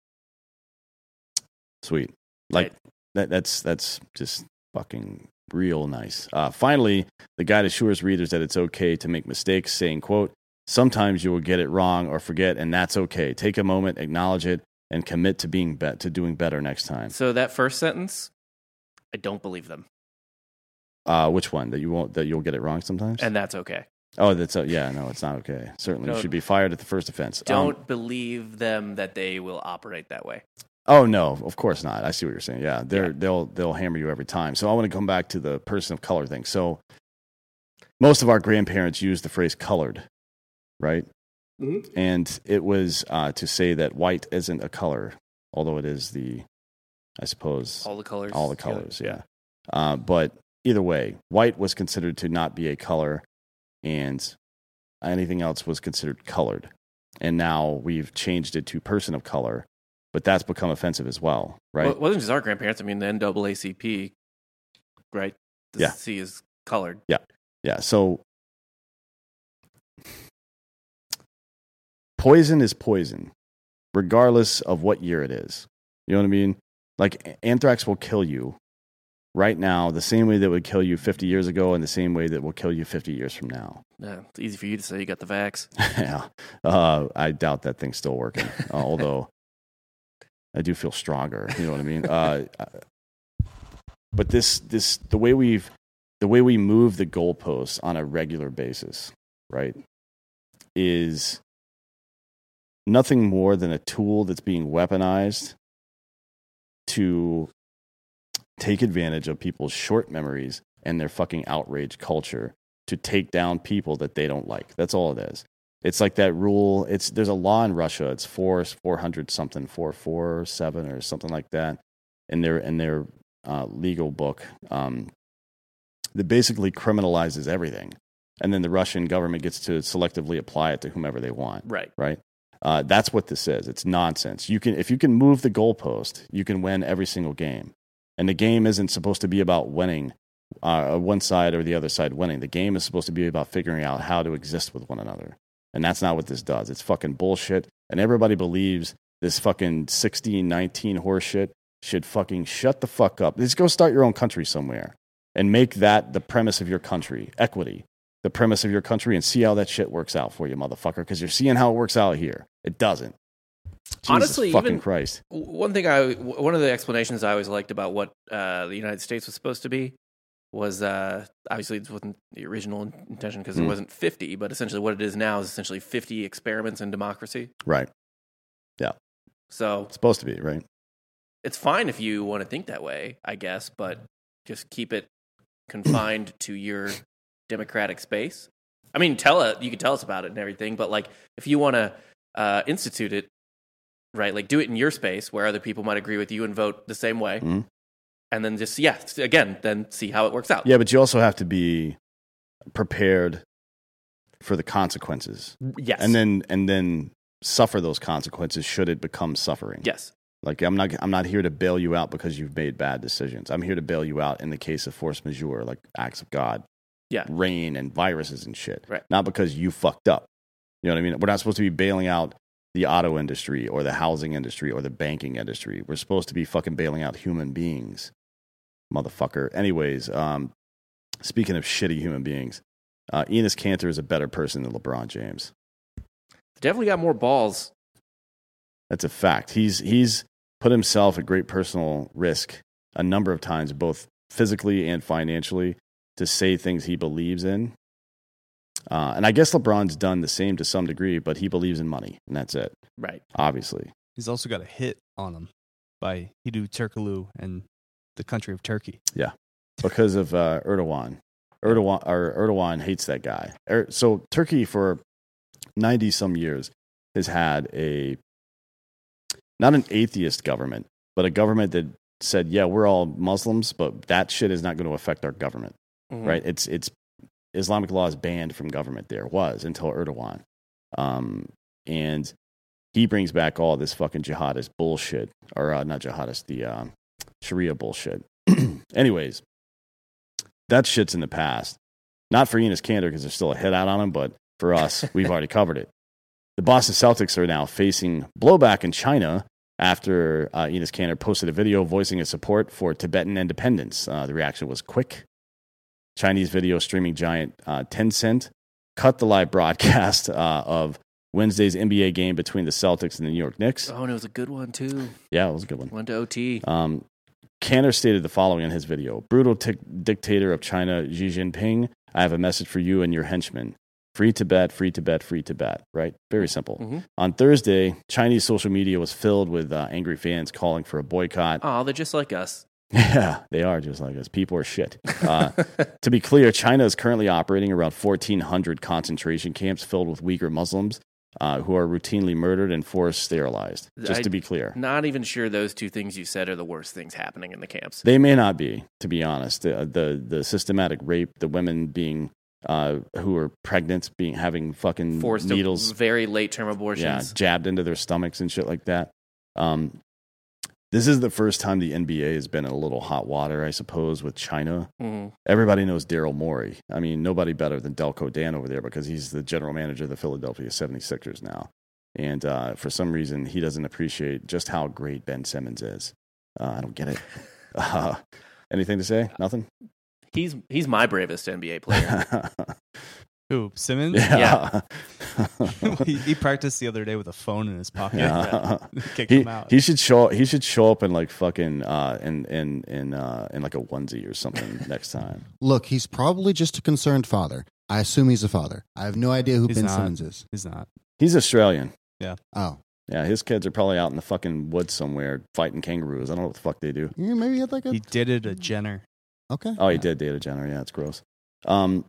Sweet, like Right. that. That's that's just fucking real nice. Uh, finally, the guide assures readers that it's okay to make mistakes, saying, quote, sometimes you will get it wrong or forget, and that's okay. Take a moment, acknowledge it, and commit to being be- to doing better next time. So that first sentence, I don't believe them. Uh, which one? That you won't that you'll get it wrong sometimes? And that's okay. oh, that's uh, yeah, no, it's not okay. Certainly, you Don't- should be fired at the first offense. Don't Um, believe them that they will operate that way. Oh no, of course not. I see what you're saying. Yeah, they're Yeah. they'll they'll hammer you every time. So I want to come back to the person of color thing. So most of our grandparents used the phrase "colored," right? Mhm. And it was uh, to say that white isn't a color, although it is the, I suppose, All the colors. all the together. colors. Yeah. Uh, but either way, white was considered to not be a color, and anything else was considered colored. And now we've changed it to person of color. But that's become offensive as well, right? Well, it wasn't just our grandparents. I mean, the N double A C P, right? The Yeah. C is colored. Yeah. So poison is poison, regardless of what year it is. You know what I mean? Like anthrax will kill you right now the same way that would kill you fifty years ago and the same way that will kill you fifty years from now. Yeah, it's easy for you to say you got the vax. Yeah. Uh, I doubt that thing's still working, uh, although I do feel stronger. You know what I mean? Uh, but this, this, the way we've, the way we move the goalposts on a regular basis, right, is nothing more than a tool that's being weaponized to take advantage of people's short memories and their fucking outrage culture to take down people that they don't like. That's all it is. It's like that rule. It's there's a law in Russia. It's four four hundred something, four four seven or something like that, in their in their uh, legal book um, that basically criminalizes everything, and then the Russian government gets to selectively apply it to whomever they want. Right. Right. Uh, that's what this is. It's nonsense. You can if you can move the goalpost, you can win every single game, and the game isn't supposed to be about winning. Uh, one side or the other side winning. The game is supposed to be about figuring out how to exist with one another. And that's not what this does. It's fucking bullshit. And everybody believes this fucking sixteen nineteen horseshit should fucking shut the fuck up. Just go start your own country somewhere and make that the premise of your country. Equity, the premise of your country, and see how that shit works out for you, motherfucker. Because you're seeing how it works out here. It doesn't. Jesus Honestly, fucking even- Christ. One thing I, one of the explanations I always liked about what uh, the United States was supposed to be was uh, obviously it wasn't the original intention because Mm. it wasn't fifty, but essentially what it is now is essentially fifty experiments in democracy. Right. So It's supposed to be, right? it's fine if you want to think that way, I guess, but just keep it confined to your democratic space. I mean, tell it, you can tell us about it and everything, but like if you want to uh, institute it, right, like do it in your space where other people might agree with you and vote the same way. Mhm. And then just, yeah, again, then see how it works out. Yeah, but you also have to be prepared for the consequences. Yes. And then and then suffer those consequences should it become suffering. yes. Like I'm not I'm not here to bail you out because you've made bad decisions. I'm here to bail you out in the case of force majeure, like acts of God. Yeah. Rain and viruses and shit. Right. Not because you fucked up. You know what I mean? We're not supposed to be bailing out the auto industry or the housing industry or the banking industry. We're supposed to be fucking bailing out human beings. Motherfucker. Anyways, um, speaking of shitty human beings, uh, Enes Kanter is a better person than LeBron James. Definitely got more balls. That's a fact. He's he's put himself at great personal risk a number of times, both physically and financially, to say things he believes in. Uh, and I guess LeBron's done the same to some degree, but he believes in money, and that's it, Right. obviously. He's also got a hit on him by Hidu Turkoglu and the country of Turkey. Because of uh, Erdogan. Erdogan, or Erdogan hates that guy. Er, so Turkey, for ninety-some years, has had a, not an atheist government, but a government that said, yeah, we're all Muslims, but that shit is not going to affect our government. Mhm. Right? It's it's Islamic law is banned from government there, was until Erdogan. Um, and he brings back all this fucking jihadist bullshit, or uh, not jihadist, the uh, Sharia bullshit. Anyways, that shit's in the past. Not for Enes Kanter because there's still a hit out on him, but for us, we've already covered it. The Boston Celtics are now facing blowback in China after uh, Enes Kanter posted a video voicing his support for Tibetan independence. Uh, the reaction was quick. Chinese video streaming giant uh, Tencent cut the live broadcast uh, of Wednesday's N B A game between the Celtics and the New York Knicks. Oh, and it was a good one, too. Yeah, it was a good one. Went to O T. Um, Kanter stated the following in his video. Brutal tic- dictator of China, Xi Jinping, I have a message for you and your henchmen. Free Tibet, free Tibet, free Tibet, right? Very simple. Mhm. On Thursday, Chinese social media was filled with uh, angry fans calling for a boycott. Oh, they're just like us. Yeah, they are just like us. People are shit. Uh, to be clear, China is currently operating around fourteen hundred concentration camps filled with Uyghur Muslims uh, who are routinely murdered and forced sterilized. Just I- to be clear. Not even sure those two things you said are the worst things happening in the camps. They may not be, to be honest. The the, the systematic rape, the women being uh, who are pregnant, being having fucking Forced needles, very late term yeah, abortions. jabbed into their stomachs and shit like that. Um, this is the first time the N B A has been in a little hot water, I suppose, with China. Mhm. Everybody knows Daryl Morey. I mean, nobody better than Delco Dan over there because he's the general manager of the Philadelphia seventy-sixers now. And uh, for some reason, he doesn't appreciate just how great Ben Simmons is. Uh, I don't get it. Uh, anything to say? Nothing? He's he's my bravest N B A player. Who, Simmons? yeah. he, he practiced the other day with a phone in his pocket. Yeah. Kick he, him out. he should show he should show up in like fucking uh in in in uh in like a onesie or something next time. Look, he's probably just a concerned father. I assume he's a father. I have no idea who He's Ben not. Simmons is. He's not. He's Australian. Oh, Yeah, his kids are probably out in the fucking woods somewhere fighting kangaroos. I don't know what the fuck they do. yeah, maybe he had like a. He did it a Jenner. Okay. Oh, he did date a Jenner. Yeah, it's gross. Um,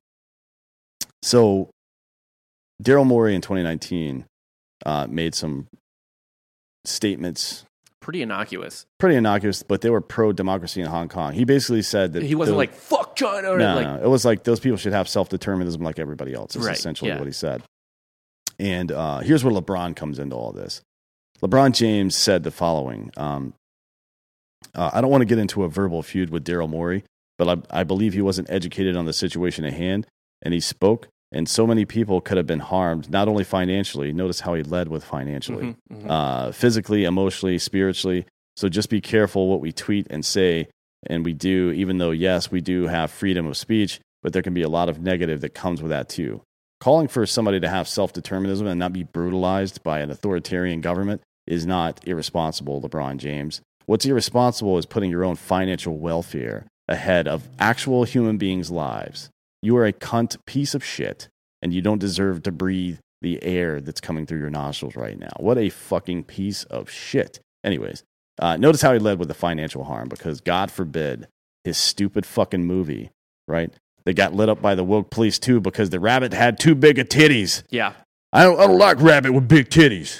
so Daryl Morey in twenty nineteen uh, made some statements, Pretty innocuous. pretty innocuous, but they were pro democracy in Hong Kong. He basically said that He wasn't the- like, fuck China. Or no, like, no, it was like those people should have self determinism like everybody else. Is Right, essentially yeah. what he said. And uh, here's where LeBron comes into all this. LeBron James said the following. Um, uh, I don't want to get into a verbal feud with Daryl Morey, but I, I believe he wasn't educated on the situation at hand, and he spoke, and so many people could have been harmed, not only financially. Notice how he led with financially, Mhm, mhm. uh, physically, emotionally, spiritually. So just be careful what we tweet and say, and we do, even though, yes, we do have freedom of speech, but there can be a lot of negative that comes with that too. Calling for somebody to have self-determinism and not be brutalized by an authoritarian government is not irresponsible, LeBron James. What's irresponsible is putting your own financial welfare ahead of actual human beings' lives. You are a cunt piece of shit, and you don't deserve to breathe the air that's coming through your nostrils right now. What a fucking piece of shit. Anyways, uh, notice how he led with the financial harm, because God forbid his stupid fucking movie, right? They got lit up by the woke police too because the rabbit had too big of titties. Yeah. I don't, I don't like rabbit with big titties.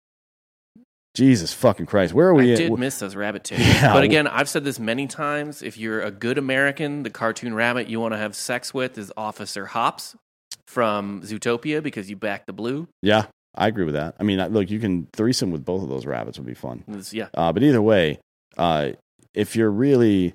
Jesus fucking Christ. Where are we I at? did miss those rabbit titties. Yeah. But again, I've said this many times. If you're a good American, the cartoon rabbit you want to have sex with is Officer Hops from Zootopia because you back the blue. Yeah, I agree with that. I mean, look, you can threesome with both of those rabbits would be fun. It's- yeah. Uh, but either way, uh, if you're really,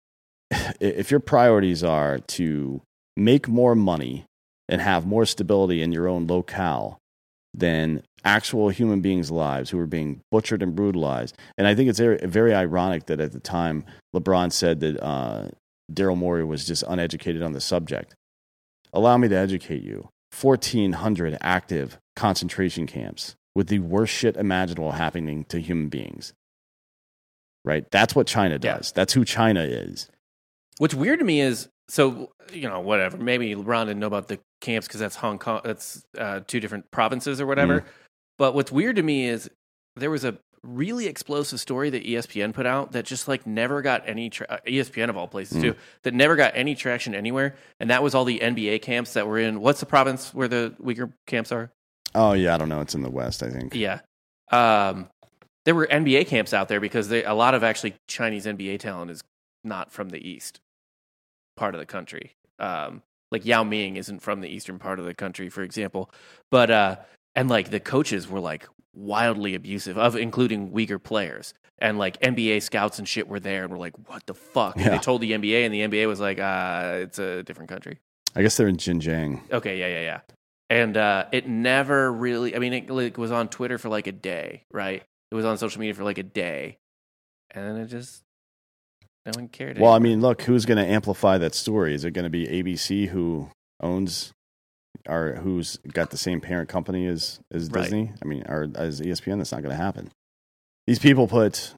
if your priorities are to make more money and have more stability in your own locale than actual human beings' lives who are being butchered and brutalized. And I think it's very, very ironic that at the time LeBron said that uh, Daryl Morey was just uneducated on the subject. Allow me to educate you. fourteen hundred active concentration camps with the worst shit imaginable happening to human beings. Right? That's what China does. Yeah. That's who China is. What's weird to me is, so, you know, whatever. Maybe LeBron didn't know about the camps because that's Hong Kong. That's uh, two different provinces or whatever. Mm. But what's weird to me is there was a really explosive story that E S P N put out that just like never got any, tra- uh, E S P N of all places Mm. too, that never got any traction anywhere. And that was all the N B A camps that were in, what's the province where the Uyghur camps are? Oh, yeah, I don't know. It's in the West, I think. Yeah. Um, there were N B A camps out there because they, a lot of actually Chinese N B A talent is not from the East part of the country. Um, like Yao Ming isn't from the eastern part of the country, for example. But, uh, and like the coaches were like wildly abusive, of including Uyghur players. And like N B A scouts and shit were there and were like, what the fuck? And Yeah. they told the N B A, and the N B A was like, uh, it's a different country. I guess they're in Xinjiang. Okay, yeah, yeah, yeah. And uh, it never really, I mean, it like, was on Twitter for like a day, right? It was on social media for like a day. And then it just, no one cared. Well, I anymore. mean, look, who's going to amplify that story? Is it going to be A B C, who owns or who's got the same parent company as, as Right. Disney? I mean, or as E S P N? That's not going to happen. These people put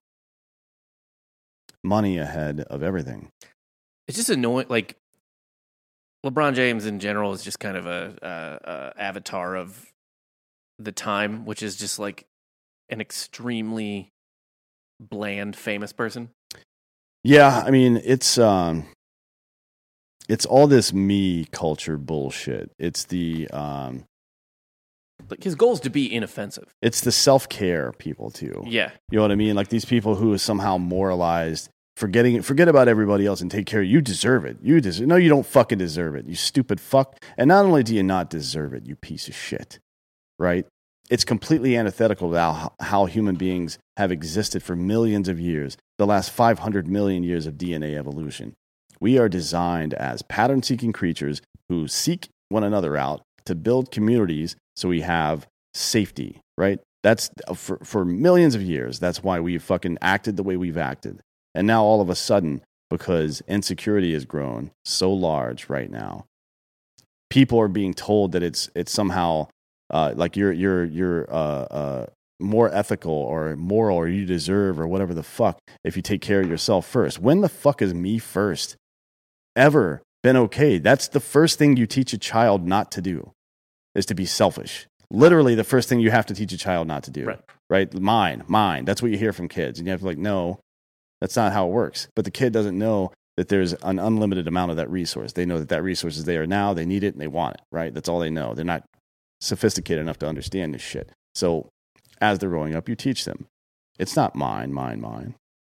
money ahead of everything. It's just annoying. Like, LeBron James in general is just kind of a, a, a avatar of the time, which is just like an extremely bland, famous person. Yeah, I mean, it's um, it's all this me culture bullshit. It's the um, Like, his goal is to be inoffensive. it's the self care people too. Yeah. You know what I mean? Like these people who are somehow moralized, forgetting, forget about everybody else and take care. You deserve it. You deserve. No, you don't fucking deserve it. You stupid fuck. And not only do you not deserve it, you piece of shit. Right? It's completely antithetical to how, how human beings have existed for millions of years, the last five hundred million years of D N A evolution. We are designed as pattern-seeking creatures who seek one another out to build communities so we have safety, right? That's for, for millions of years. That's why we've fucking acted the way we've acted. And now all of a sudden, because insecurity has grown so large right now, people are being told that it's it's somehow uh, like you're you're you're uh, uh, more ethical or moral or you deserve or whatever the fuck if you take care of yourself first. When the fuck is me first ever been okay? That's the first thing you teach a child not to do, is to be selfish. Literally the first thing you have to teach a child not to do. Right. Right? Mine, mine. That's what you hear from kids. And you have to be like, no, that's not how it works. But the kid doesn't know that there's an unlimited amount of that resource. They know that that resource is there now. They need it and they want it, right? That's all they know. They're not sophisticated enough to understand this shit. So as they're growing up, you teach them. It's not mine, mine, mine.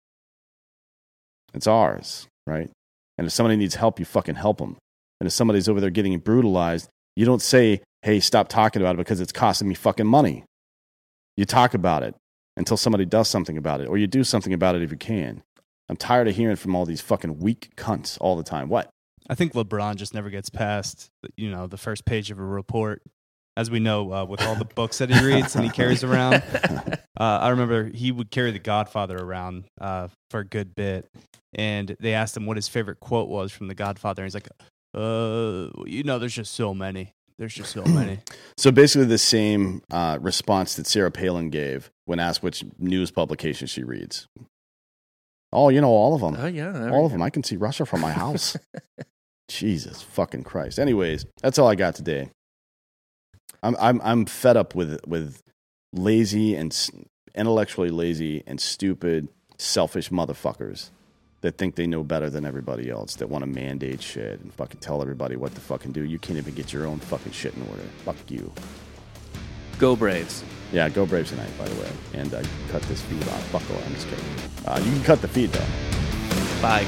It's ours, right? And if somebody needs help, you fucking help them. And if somebody's over there getting brutalized, you don't say, hey, stop talking about it because it's costing me fucking money. You talk about it until somebody does something about it, or you do something about it if you can. I'm tired of hearing from all these fucking weak cunts all the time. What? I think LeBron just never gets past, you know, the first page of a report. As we know, uh, with all the books that he reads and he carries around. Uh, I remember he would carry The Godfather around uh, for a good bit. And they asked him what his favorite quote was from The Godfather. And he's like, uh, you know, there's just so many. There's just so many. So basically the same uh, response that Sarah Palin gave when asked which news publication she reads. Oh, you know, all of them. Oh, yeah. All of them. I can see Russia from my house. Jesus fucking Christ. Anyways, that's all I got today. I'm I'm I'm fed up with with lazy and intellectually lazy and stupid, selfish motherfuckers that think they know better than everybody else, that want to mandate shit and fucking tell everybody what to fucking do. You can't even get your own fucking shit in order. Fuck you. Go Braves. Yeah, go Braves tonight, by the way. And uh, cut this feed off. Fuck away. I'm just kidding. Uh, you can cut the feed, though. Bye.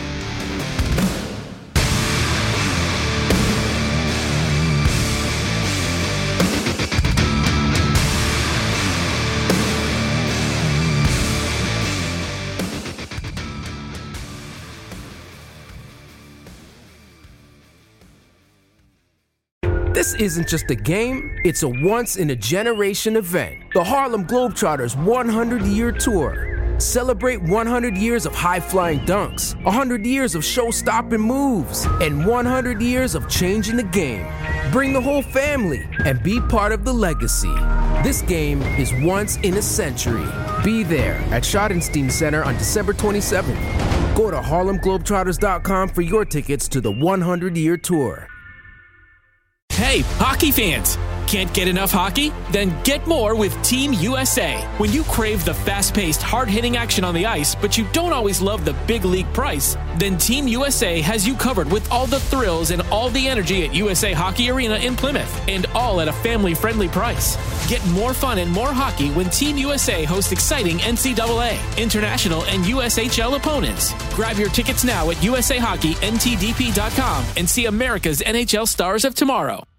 This isn't just a game, it's a once-in-a-generation event. The Harlem Globetrotters one hundred year Tour. Celebrate one hundred years of high-flying dunks, one hundred years of show-stopping moves, and one hundred years of changing the game. Bring the whole family and be part of the legacy. This game is once in a century. Be there at Schottenstein Center on December twenty-seventh. Go to Harlem Globetrotters dot com for your tickets to the one hundred year Tour. Hey, hockey fans! Can't get enough hockey? Then get more with Team U S A. When you crave the fast-paced, hard-hitting action on the ice, but you don't always love the big league price, then Team U S A has you covered with all the thrills and all the energy at U S A Hockey Arena in Plymouth, and all at a family-friendly price. Get more fun and more hockey when Team U S A hosts exciting N C double A, international, and U S H L opponents. Grab your tickets now at U S A Hockey N T D P dot com and see America's N H L stars of tomorrow.